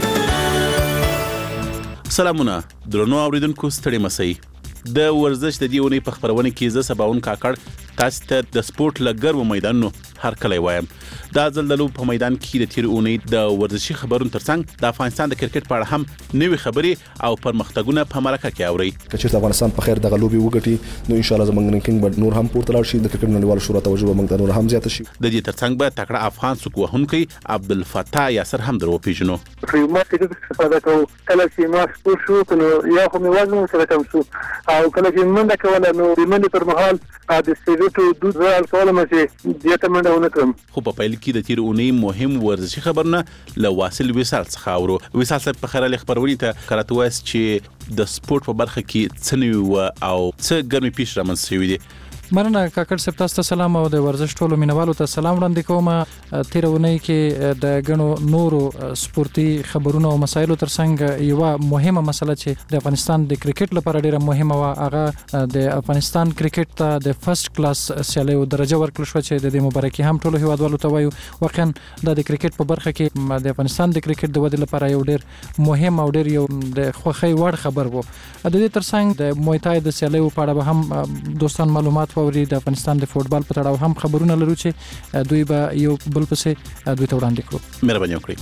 پیښنې. سلامونه درنو اوریدونکو، ستړي مسئ. د ورزش د دې ونې په خبرونه کې زه سباون کاکړ تاسو ته د سپورت لګرو میدانونو هر کله وایم. دا ځل د لوب په میدان کې د تیر اونۍ د ورزشي خبرونو ترڅنګ د افغانستان د کرکټ په اړه هم نوې خبرې او پرمختګونه په مرکه کې اوري. چې افغانستان په خیر د غلوبي وګټي نو ان شاء الله زمونږ رینکینګ به نور هم پورته لاړ شي، د کرکټ نړیوال شورا توجه به موږ ته نور هم زیات شي. د دې ترڅنګ به تکړه افغان سوک وهونکی عبدالفتاح یاسر هم درو پیژنو. فریمات کې استفاده کوو کله چې ما سپور شو کنه یا خو مې وزن سره کم شو او کله چې منډه کوله نو د منډې پر مهال د سیګریټو دود ځل کوله مې دې ته منډه ونه کړم. خو په پیل کې د تیر اونۍ مهم ورزشي خبرونه له واصل وصال څخه اورو. وصال صاحب په خیرالي خبرونه ته کراته واس چې د سپورت په برخه کې څه نوي او څه ګرمي پیښ رامنځته شوي دي. مرنه کاکړ صاحب تاسو ته سلام او د ورزش ټولو مینوالو ته سلام وړاندې کوم. تیر اونۍ کې د غنو نورو سپورتي خبرونو او مسایلو ترڅنګ یو مهمه مسله چې د افغانستان د کرکټ لپاره ډیره مهمه و، هغه د افغانستان کرکټ ته د فرست کلاس سیالیو درجه ورکړل شو چې د دې مبارکي هم ټولو هیوادوالو ته وایو. واقعا د کرکټ په برخه کې د افغانستان د کرکټ د ودې لپاره یو ډیر مهم او ډیر یو د خوخي وړ خبر وو. د دې ترڅنګ د مویتای د سیالیو په اړه هم دوستان معلومات وري. د افغانستان د فوتبال په تړاو هم خبرونه لرو چې دوی به یو بل پسې دوی ته وړاندې کړو. مهرباني وکړئ.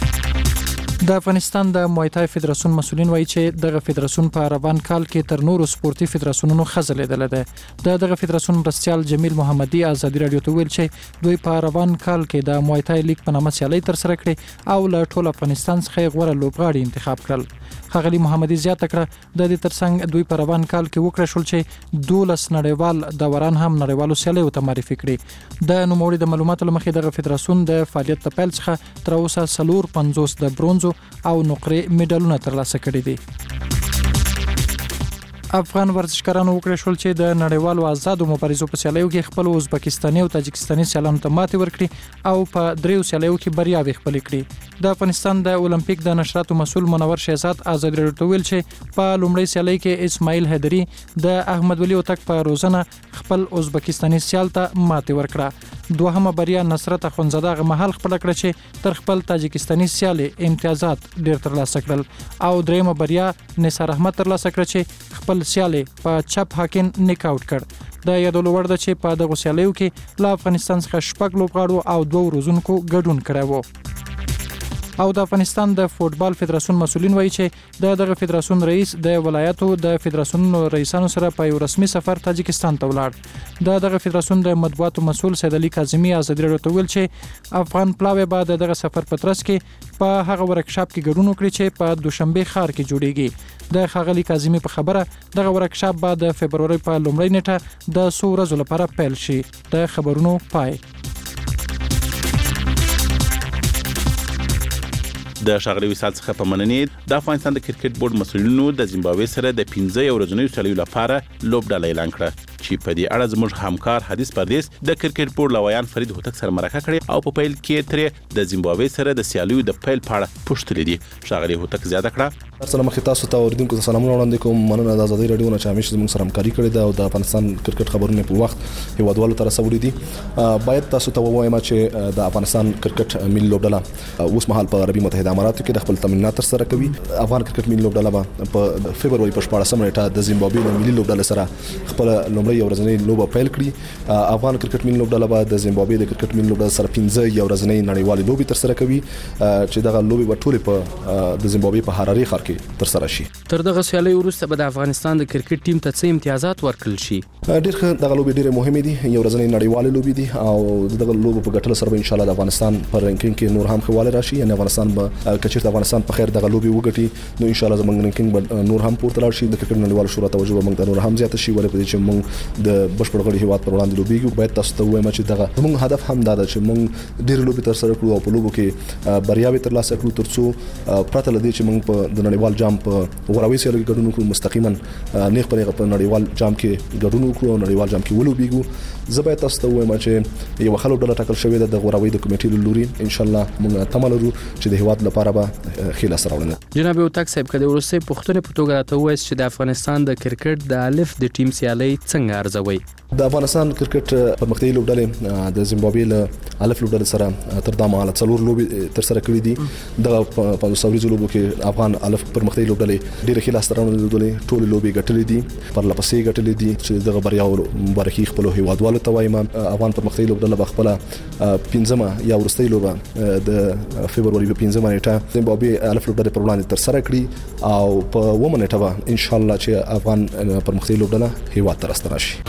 د افغانستان د مویتای فدراسیون مسولین وایي چې دغه فدراسیون په روان کال کې تر نورو سپورتي فدراسیونونو خزلیدل ده. د دغه فدراسیون مرستيال جمیل محمدي ازادي رادیو ته ویل چې دوی په روان کال کې د مویتای لیګ په نامه سیالي تر سره کړې او له ټول افغانستان څخه غوړه لوبغاړي انتخاب کړل. خغلی محمدي زیاته کړه د دې ترڅنګ دوی په روان کال کې وکړه شول چې دولس نړیوال دوران هم نړیوالو سیالیو ته معرفي کړي. د نوموړي د معلوماتو لمخې دغه فدراسیون د فعالیت په پیل څخه تر اوسه سلور پنځوس د برونزو او نقرې میډالونه ترلاسه کړي دي. افغان ورزشکارانو وکړل شول چې د نړیوالو آزادو مبارزو په سیالیو کې خپل ازبکستاني او تاجکستاني سیالانو ته ماتې ورکړي او په دریو سیالیو کې بریاوې خپل کړي. د افغانستان د اولمپیک د نشراتو مسول منور شهزاد آزاد رادیو ته ویل چې په لومړی سیالي کې اسماعیل حیدری د احمد ولی اوتک په روزنه خپل ازبکستاني سیال ته ماتې ورکړه. دوهمه بریا نصرت اخونزاده غ محل خپل کړ چې تر خپل تاجکستاني سیال امتیازات ډیر ترلاسه کړل او دریمه بریا نثار احمد ترلاسه کړ چې خپل سیالي په چپ هاکن نیک آوټ کړ. د یادولو وړ ده چې په دغه سیالیو کې له افغانستان څخه شپږ لوبغاړو او دوه روزونکو ګډون کړی و. او د افغانستان د فوتبال فدراسیون مسولین وایي چې د دغه فدراسیون رئیس د ولایتو د فدراسیونونو رئیسانو سره په یو رسمي سفر تاجکستان ته ولاړ. د دغه فدراسیون د مطبوعاتو مسول سید علي کاظمي ازادي رادیو ته ویل چې افغان پلاوی به د دغه سفر په ترڅ کې په هغه ورکشاپ کې ګډون وکړي چې په دوشنبه ښار کې جوړیږي. د ښاغلي کاظمي په خبره دغه ورکشاپ به د فبرवरी په لومړۍ نیټه د څو ورځو لپاره پیل شي. د خبرونو پای. د ښاغلي وصال څخه په مننې د افغانستان د کرکټ بورډ مسؤلینو د زیمبابوې سره د پنځه ورځنیو سیالیو لپاره لوبډله اعلان کړه چې په دې اړه زموږ همکار حدیث پردیس د کرکټ بورډ لویان فرید هوتک سره مرکه کړې او په پیل کې ترې د زیمبابوې سره د سیالیو د پیل په اړه پوښتنې دي. ښاغلي هوتک زیاته کړه: السلام علیکم تاسو ته اوریدونکو ته سلامونه وړاندې کوم. مننه د ازادي رادیو نه چې همیشه زموږ سره همکاري کړې ده او د افغانستان کرکټ خبرونه په وخت هیوادوالو ته رسولې دي. باید تاسو ته ووایم چې د افغانستان کرکټ ملي لوبډله اوس مهال په عربي متحده اماراتو کې د خپل تمرینات تر سره کوي. افغان کرکټ ملي لوبډله په فبرवरी په شپاړسمه نیټه د زیمبابوې ملي لوبډله سره خپل لومړی ورځنی لوبه پیل کړي. افغان کرکټ ملي لوبډله به د زیمبابوې د کرکټ ملي لوبډله سره پنځه ورځنی نړیوالې لوبې تر سره کوي چې دغه لوبې په ټوله په د زیمبابوې په هراري ښار کې تر سره شي. تر دغه سیالي وروسته به د افغانستان د کرکټ ټیم ته څه امتیازات ورکړل شي؟ ډېر ښه، دغه لوبې ډېرې مهمې دي، یو ورځنی نړیوالې لوبې دي او دغه لوبو په ګټلو سره به ان شاء الله د افغانستان پر رینکینګ کې نور هم ښه راشي. یعنی افغانستان به کچېرته افغانستان په خیر دغه لوبې وګټي نو ان شاء الله زموږ رینکینګ به نور هم پورته لاړ شي. د کرکټ نړیوال شورا توجه به موږ ته نور هم زیات شي ولې په دې چې موږ د بشپړ غړي هیواد پر وړاندې لوبېږو. باید تاسو ته وایم چې دغه موږ هدف هم دا ده چې موږ ډېر لوبې تر سره کړو او په لوبو کې بریاوې ترلاسه کړو ترڅو پرته لدې چې موږ په د نړیوال جام په غوراوي سره ګډون وکړو مستقیما نه خپل په نړیوال جام کې ګډون وکړو نړیوال جام کې ولوبېګو زه به تاسو ته وایم چې یو خلک ډله ټاکل شوې ده د غوراوي د کمیټې لوري ان شاء الله موږ تمه لرو چې د هیواد لپاره به خیل سره وړاندې جناب یوتک صاحب کله ورسې پښتون په توګه راته وایي چې د افغانستان د کرکټ د الف د ټیم سیالي څنګه ارزوي د افغانستان کرکټ پرمختللي لوبډلې د زیمبابوې له الف لوبډلې سره تر دا مهاله څلور لوبي تر سره کړې دي د په ساوریزو لوبو کې افغان الف پرمختللي لوبډلې ډېر خلاص ترونه لیدلې ټول لوبي ګټلې دي پر لپسې ګټلې دي چې دغه بریا مبارکي خپل هیوادوالو ته وایم افغان پرمختللي لوبډله بخپله پنځمه یا ورستۍ لوبه د فبرवरी په پنځمه نیټه زیمبابوې الف لوبډلې پر وړاندې تر سره کړې او په ومه نیټه به ان شاء الله چې افغان پرمختللي لوبډله هیواد ته راستنه شي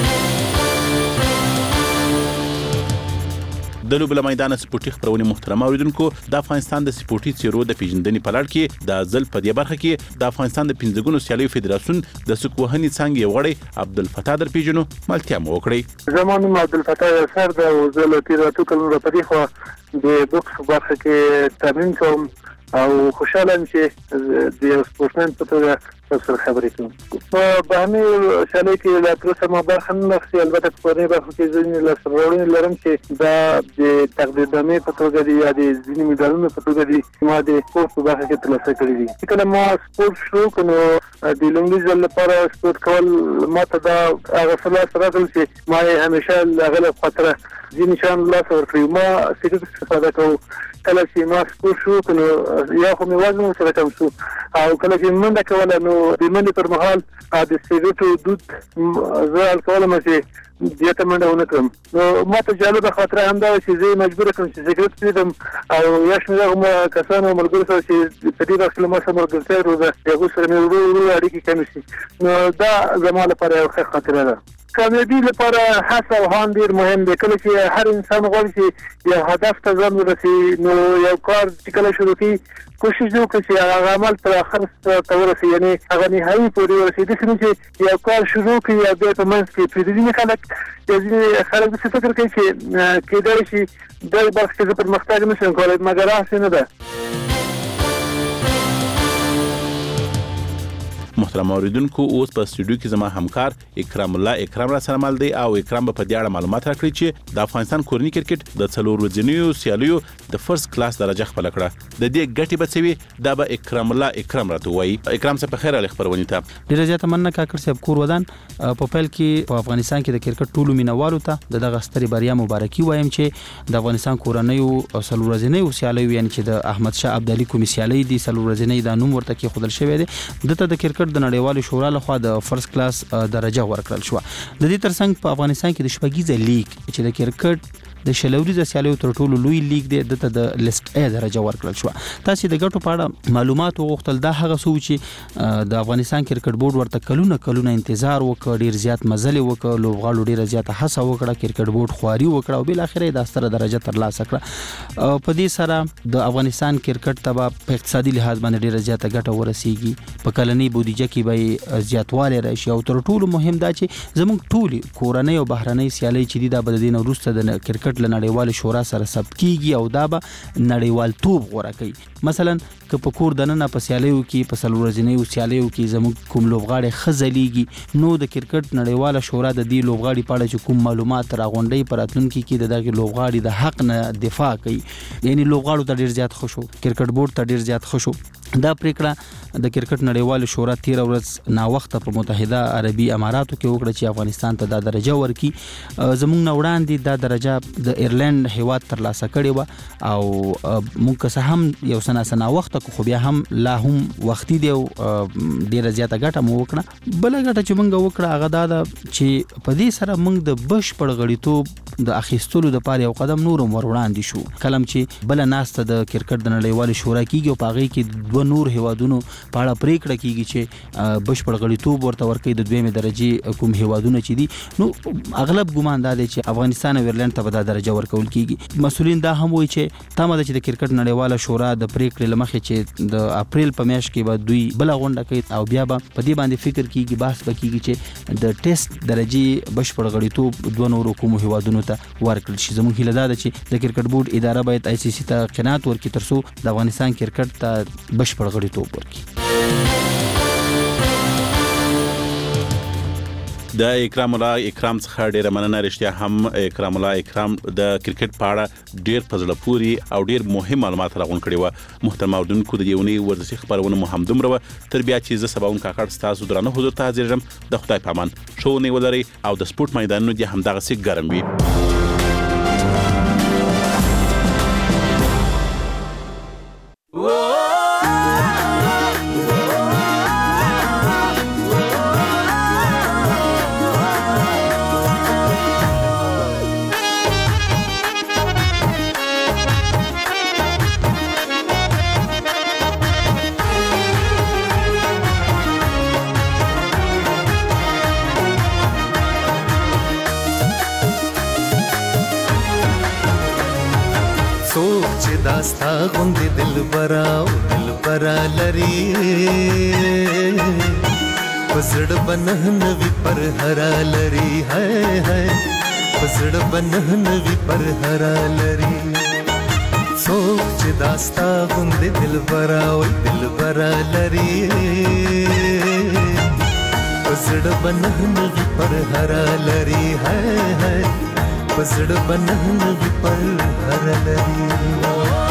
د لوبو له میدان سپورتي خبرونه محترم اوریدونکو د افغانستان د سپورتي چیرو د پیژندنې په لړ کې د ځل په دې برخه کې د افغانستان د پنځګونو سیالیو فدراسیون د سکوهني څنګه یو غړی عبدالفتاح در پیژنو ملتیا مو وکړي زمونږ عبدالفتاح سر د وزل تیراتو کلمه په دې خو د بوکس برخه کې تمرین کوم او خوشاله یم چې د سپورتمن په توګه تاسو خبرې کوم په باندې شاله کې لا تر څو ما برخه نه لري البته په دې برخه کې ځینې له سرورونو لرم چې دا د تقدیرنامې په توګه دی یا د ځینې میډالونو په توګه دی ما د سپورت په برخه کې ترلاسه کړی دي کله ما سپورت شروع کړو د لومړي ځل لپاره سپورت کول ما ته دا هغه فلاس راغلی چې ما همیشه هغه خاطر ځینې شان لا ورکړم ما سګرټ استفاده کوم کله چې ما سپورت شروع کړو یا خو مې وزن سره کم شو او کله چې منډه کوله نو د منډې پر مهال د سګرټو دود زه الکول مې دیته منډه ونه کړم نو ما ته جالبه خاطره هم دا چې زه مجبور کړم چې سګرټ پریږدم او یا شمېر هغه کسانو ملګرو سره چې په دې وخت کې ما سره ملګرتیا وروزه هغوی سره مې ورو ورو اړیکې کمې شي نو دا زما لپاره یو ښه خاطره ده کامیابی لپاره هڅه او هان ډیر مهم دی کله چې هر انسان غواړي چې یو هدف ته ځان ورسي نو یو کار چې کله شروع کړي کوشش وکړي چې هغه عمل تر اخر ته ورسي یعنی هغه نهایي پورې ورسي د څه چې یو کار شروع کړي یا د پمنس کې پریدي خلک چې خلک څه فکر کوي چې کېدای شي د برخه کې پرمختګ نشي کولای مګر هڅه نه ده محترم اوریدونکو اوس په سټوډیو کې زما همکار اکرام الله اکرام را سره مل دی او اکرام په دې اړه معلومات راکړي چې د افغانستان کورنی کرکټ د څلور ورځنیو سیالیو د فرست کلاس درجه خپل کړه د دې ګټي بچوي دا به اکرام الله اکرام راته وایي اکرام څه په خیر علي خبرونه ته ډیره زیاته مننه کاکړ صاحب کور ودان په پیل کې په افغانستان کې د کرکټ ټولو مینوالو ته دغه ستري بریا مبارکي وایم چې د افغانستان کورنیو څلور ورځنیو سیالیو یعنی چې د احمد شاه ابدالي کومي سیالي دي څلور ورځنی د نوم ورته کې خودل شوی دی دته د کرکټ د نړیوالو شورا لخوا د فرست کلاس درجه ورکړل شو د دې ترڅنګ په افغانستان کې د شپږیزه لیگ چې د کرکټ د شلوريزه سیالیو تر ټولو لوی لیگ دی دته د لیست ا درجه ورکړل شو تاسو د ګټو په اړه معلومات وغوښتل دا هغه څه چې د افغانستان کرکټ بورډ ورته کلونه کلونه انتظار وکړ ډیر زیات مزل وکړ لوبغاړو ډیر زیات هڅه وکړه کرکټ بورډ خواري وکړه او بل اخر د ستره درجه ترلاسه کړه په دې سره د افغانستان کرکټ ته په اقتصادي لحاظ باندې ډیر زیات ګټه ورسیږي په کلنۍ بودیجه کې به زیاتوالی راشي او تر ټولو مهم دا چې زموږ ټولي کورنۍ او بهرنۍ سیالي چې د بددین وروسته د کرکټ لنړیوال شورا سره ثبت کیږي او دا به نړیوال توپ غوړه کوي مثلا که په کور دننه په سیالیو کې په سلورځنیو سیالیو کې زموږ کوم لوبغاړي خزلېږي نو د کرکټ نړیوال شورا د دې لوبغاړي په اړه چې کوم معلومات راغونډي پراتونکو کې د دغه لوبغاړي د حق نه دفاع کوي یعنی لوبغاړو ته ډیر زیات خوشو کرکټ بورډ ته ډیر زیات خوشو دا پریکړه د کرکټ نړیوال شورا تیر ورځ نا وخت په متحده عربي اماراتو کې وکړه چې افغانستان ته دا درجه ورکړي زموږ نه وړاندې دا درجه د ایرلند هیواد ترلاسه کړې و او موږ که هم یو سنا سنا وخت خو بیا هم لا هم وختي دی ډیره زیاته ګټه مو وکړه بل ګټه چې موږ وکړه هغه دا چې په دې سره موږ د بشپړ غړیتوب د اخیستلو د پاره یو قدم نور ور وړاندې شو کلم چې بل ناسته د کرکټ د نړیوال شورا کېږي او پاغي کې دوه نور هیوادونو په اړه پریکړه کیږي چې بشپړ غړیتوب ورته ورکړي د دویمه درجه کوم هیوادونه چې دي نو اغلب ګمان دا دی چې افغانستان او ایرلند ته به درجه ورکول کیږي مسولین دا هم وایي چې تمه ده چې د کرکټ نړیوال شورا د پریکړې لمخې چې د اپریل په میاشت کې به دوی بل غونډه کوي او بیا به په دې باندې فکر کیږي بحث وکړي چې د ټیسټ درجه بشپړ غړیتوب دوه نور کوم هیوادونو ته ورکړل شي. زموږ هیله ده چې د کرکټ بورډ اداره باید آی سی سی ته قناعت ورکړي ترڅو د افغانستان کرکټ ته بشپړ غړیتوب ورکړي. د اکرام الله اکرام څخه ډیره مننه. رښتیا هم اکرام الله اکرام د کرکټ په اړه ډیر په زړه پوري او ډیر مهم معلومات راغون کړي و. محترم اوریدونکو د یونی ورزشي خبرونه مو هم دومره و. تر بیا چې زه سباون کاکړ ستاسو درنه حضور ته حاضر یم. د خدای په امان شو نه ولري او د سپورت میدانونو دې هم دغه سي ګرم وي. داستا غوندې دلبرا او دلبرا لري پسړ بنه نوی پر هرا لري هاي هاي پسړ بنه نوی پر هرا لري څوک چې داستا غوندې دلبرا او دلبرا لري پسړ بنه نوی پر هرا لري هاي هاي پسړ بنه نوی پر هرا لري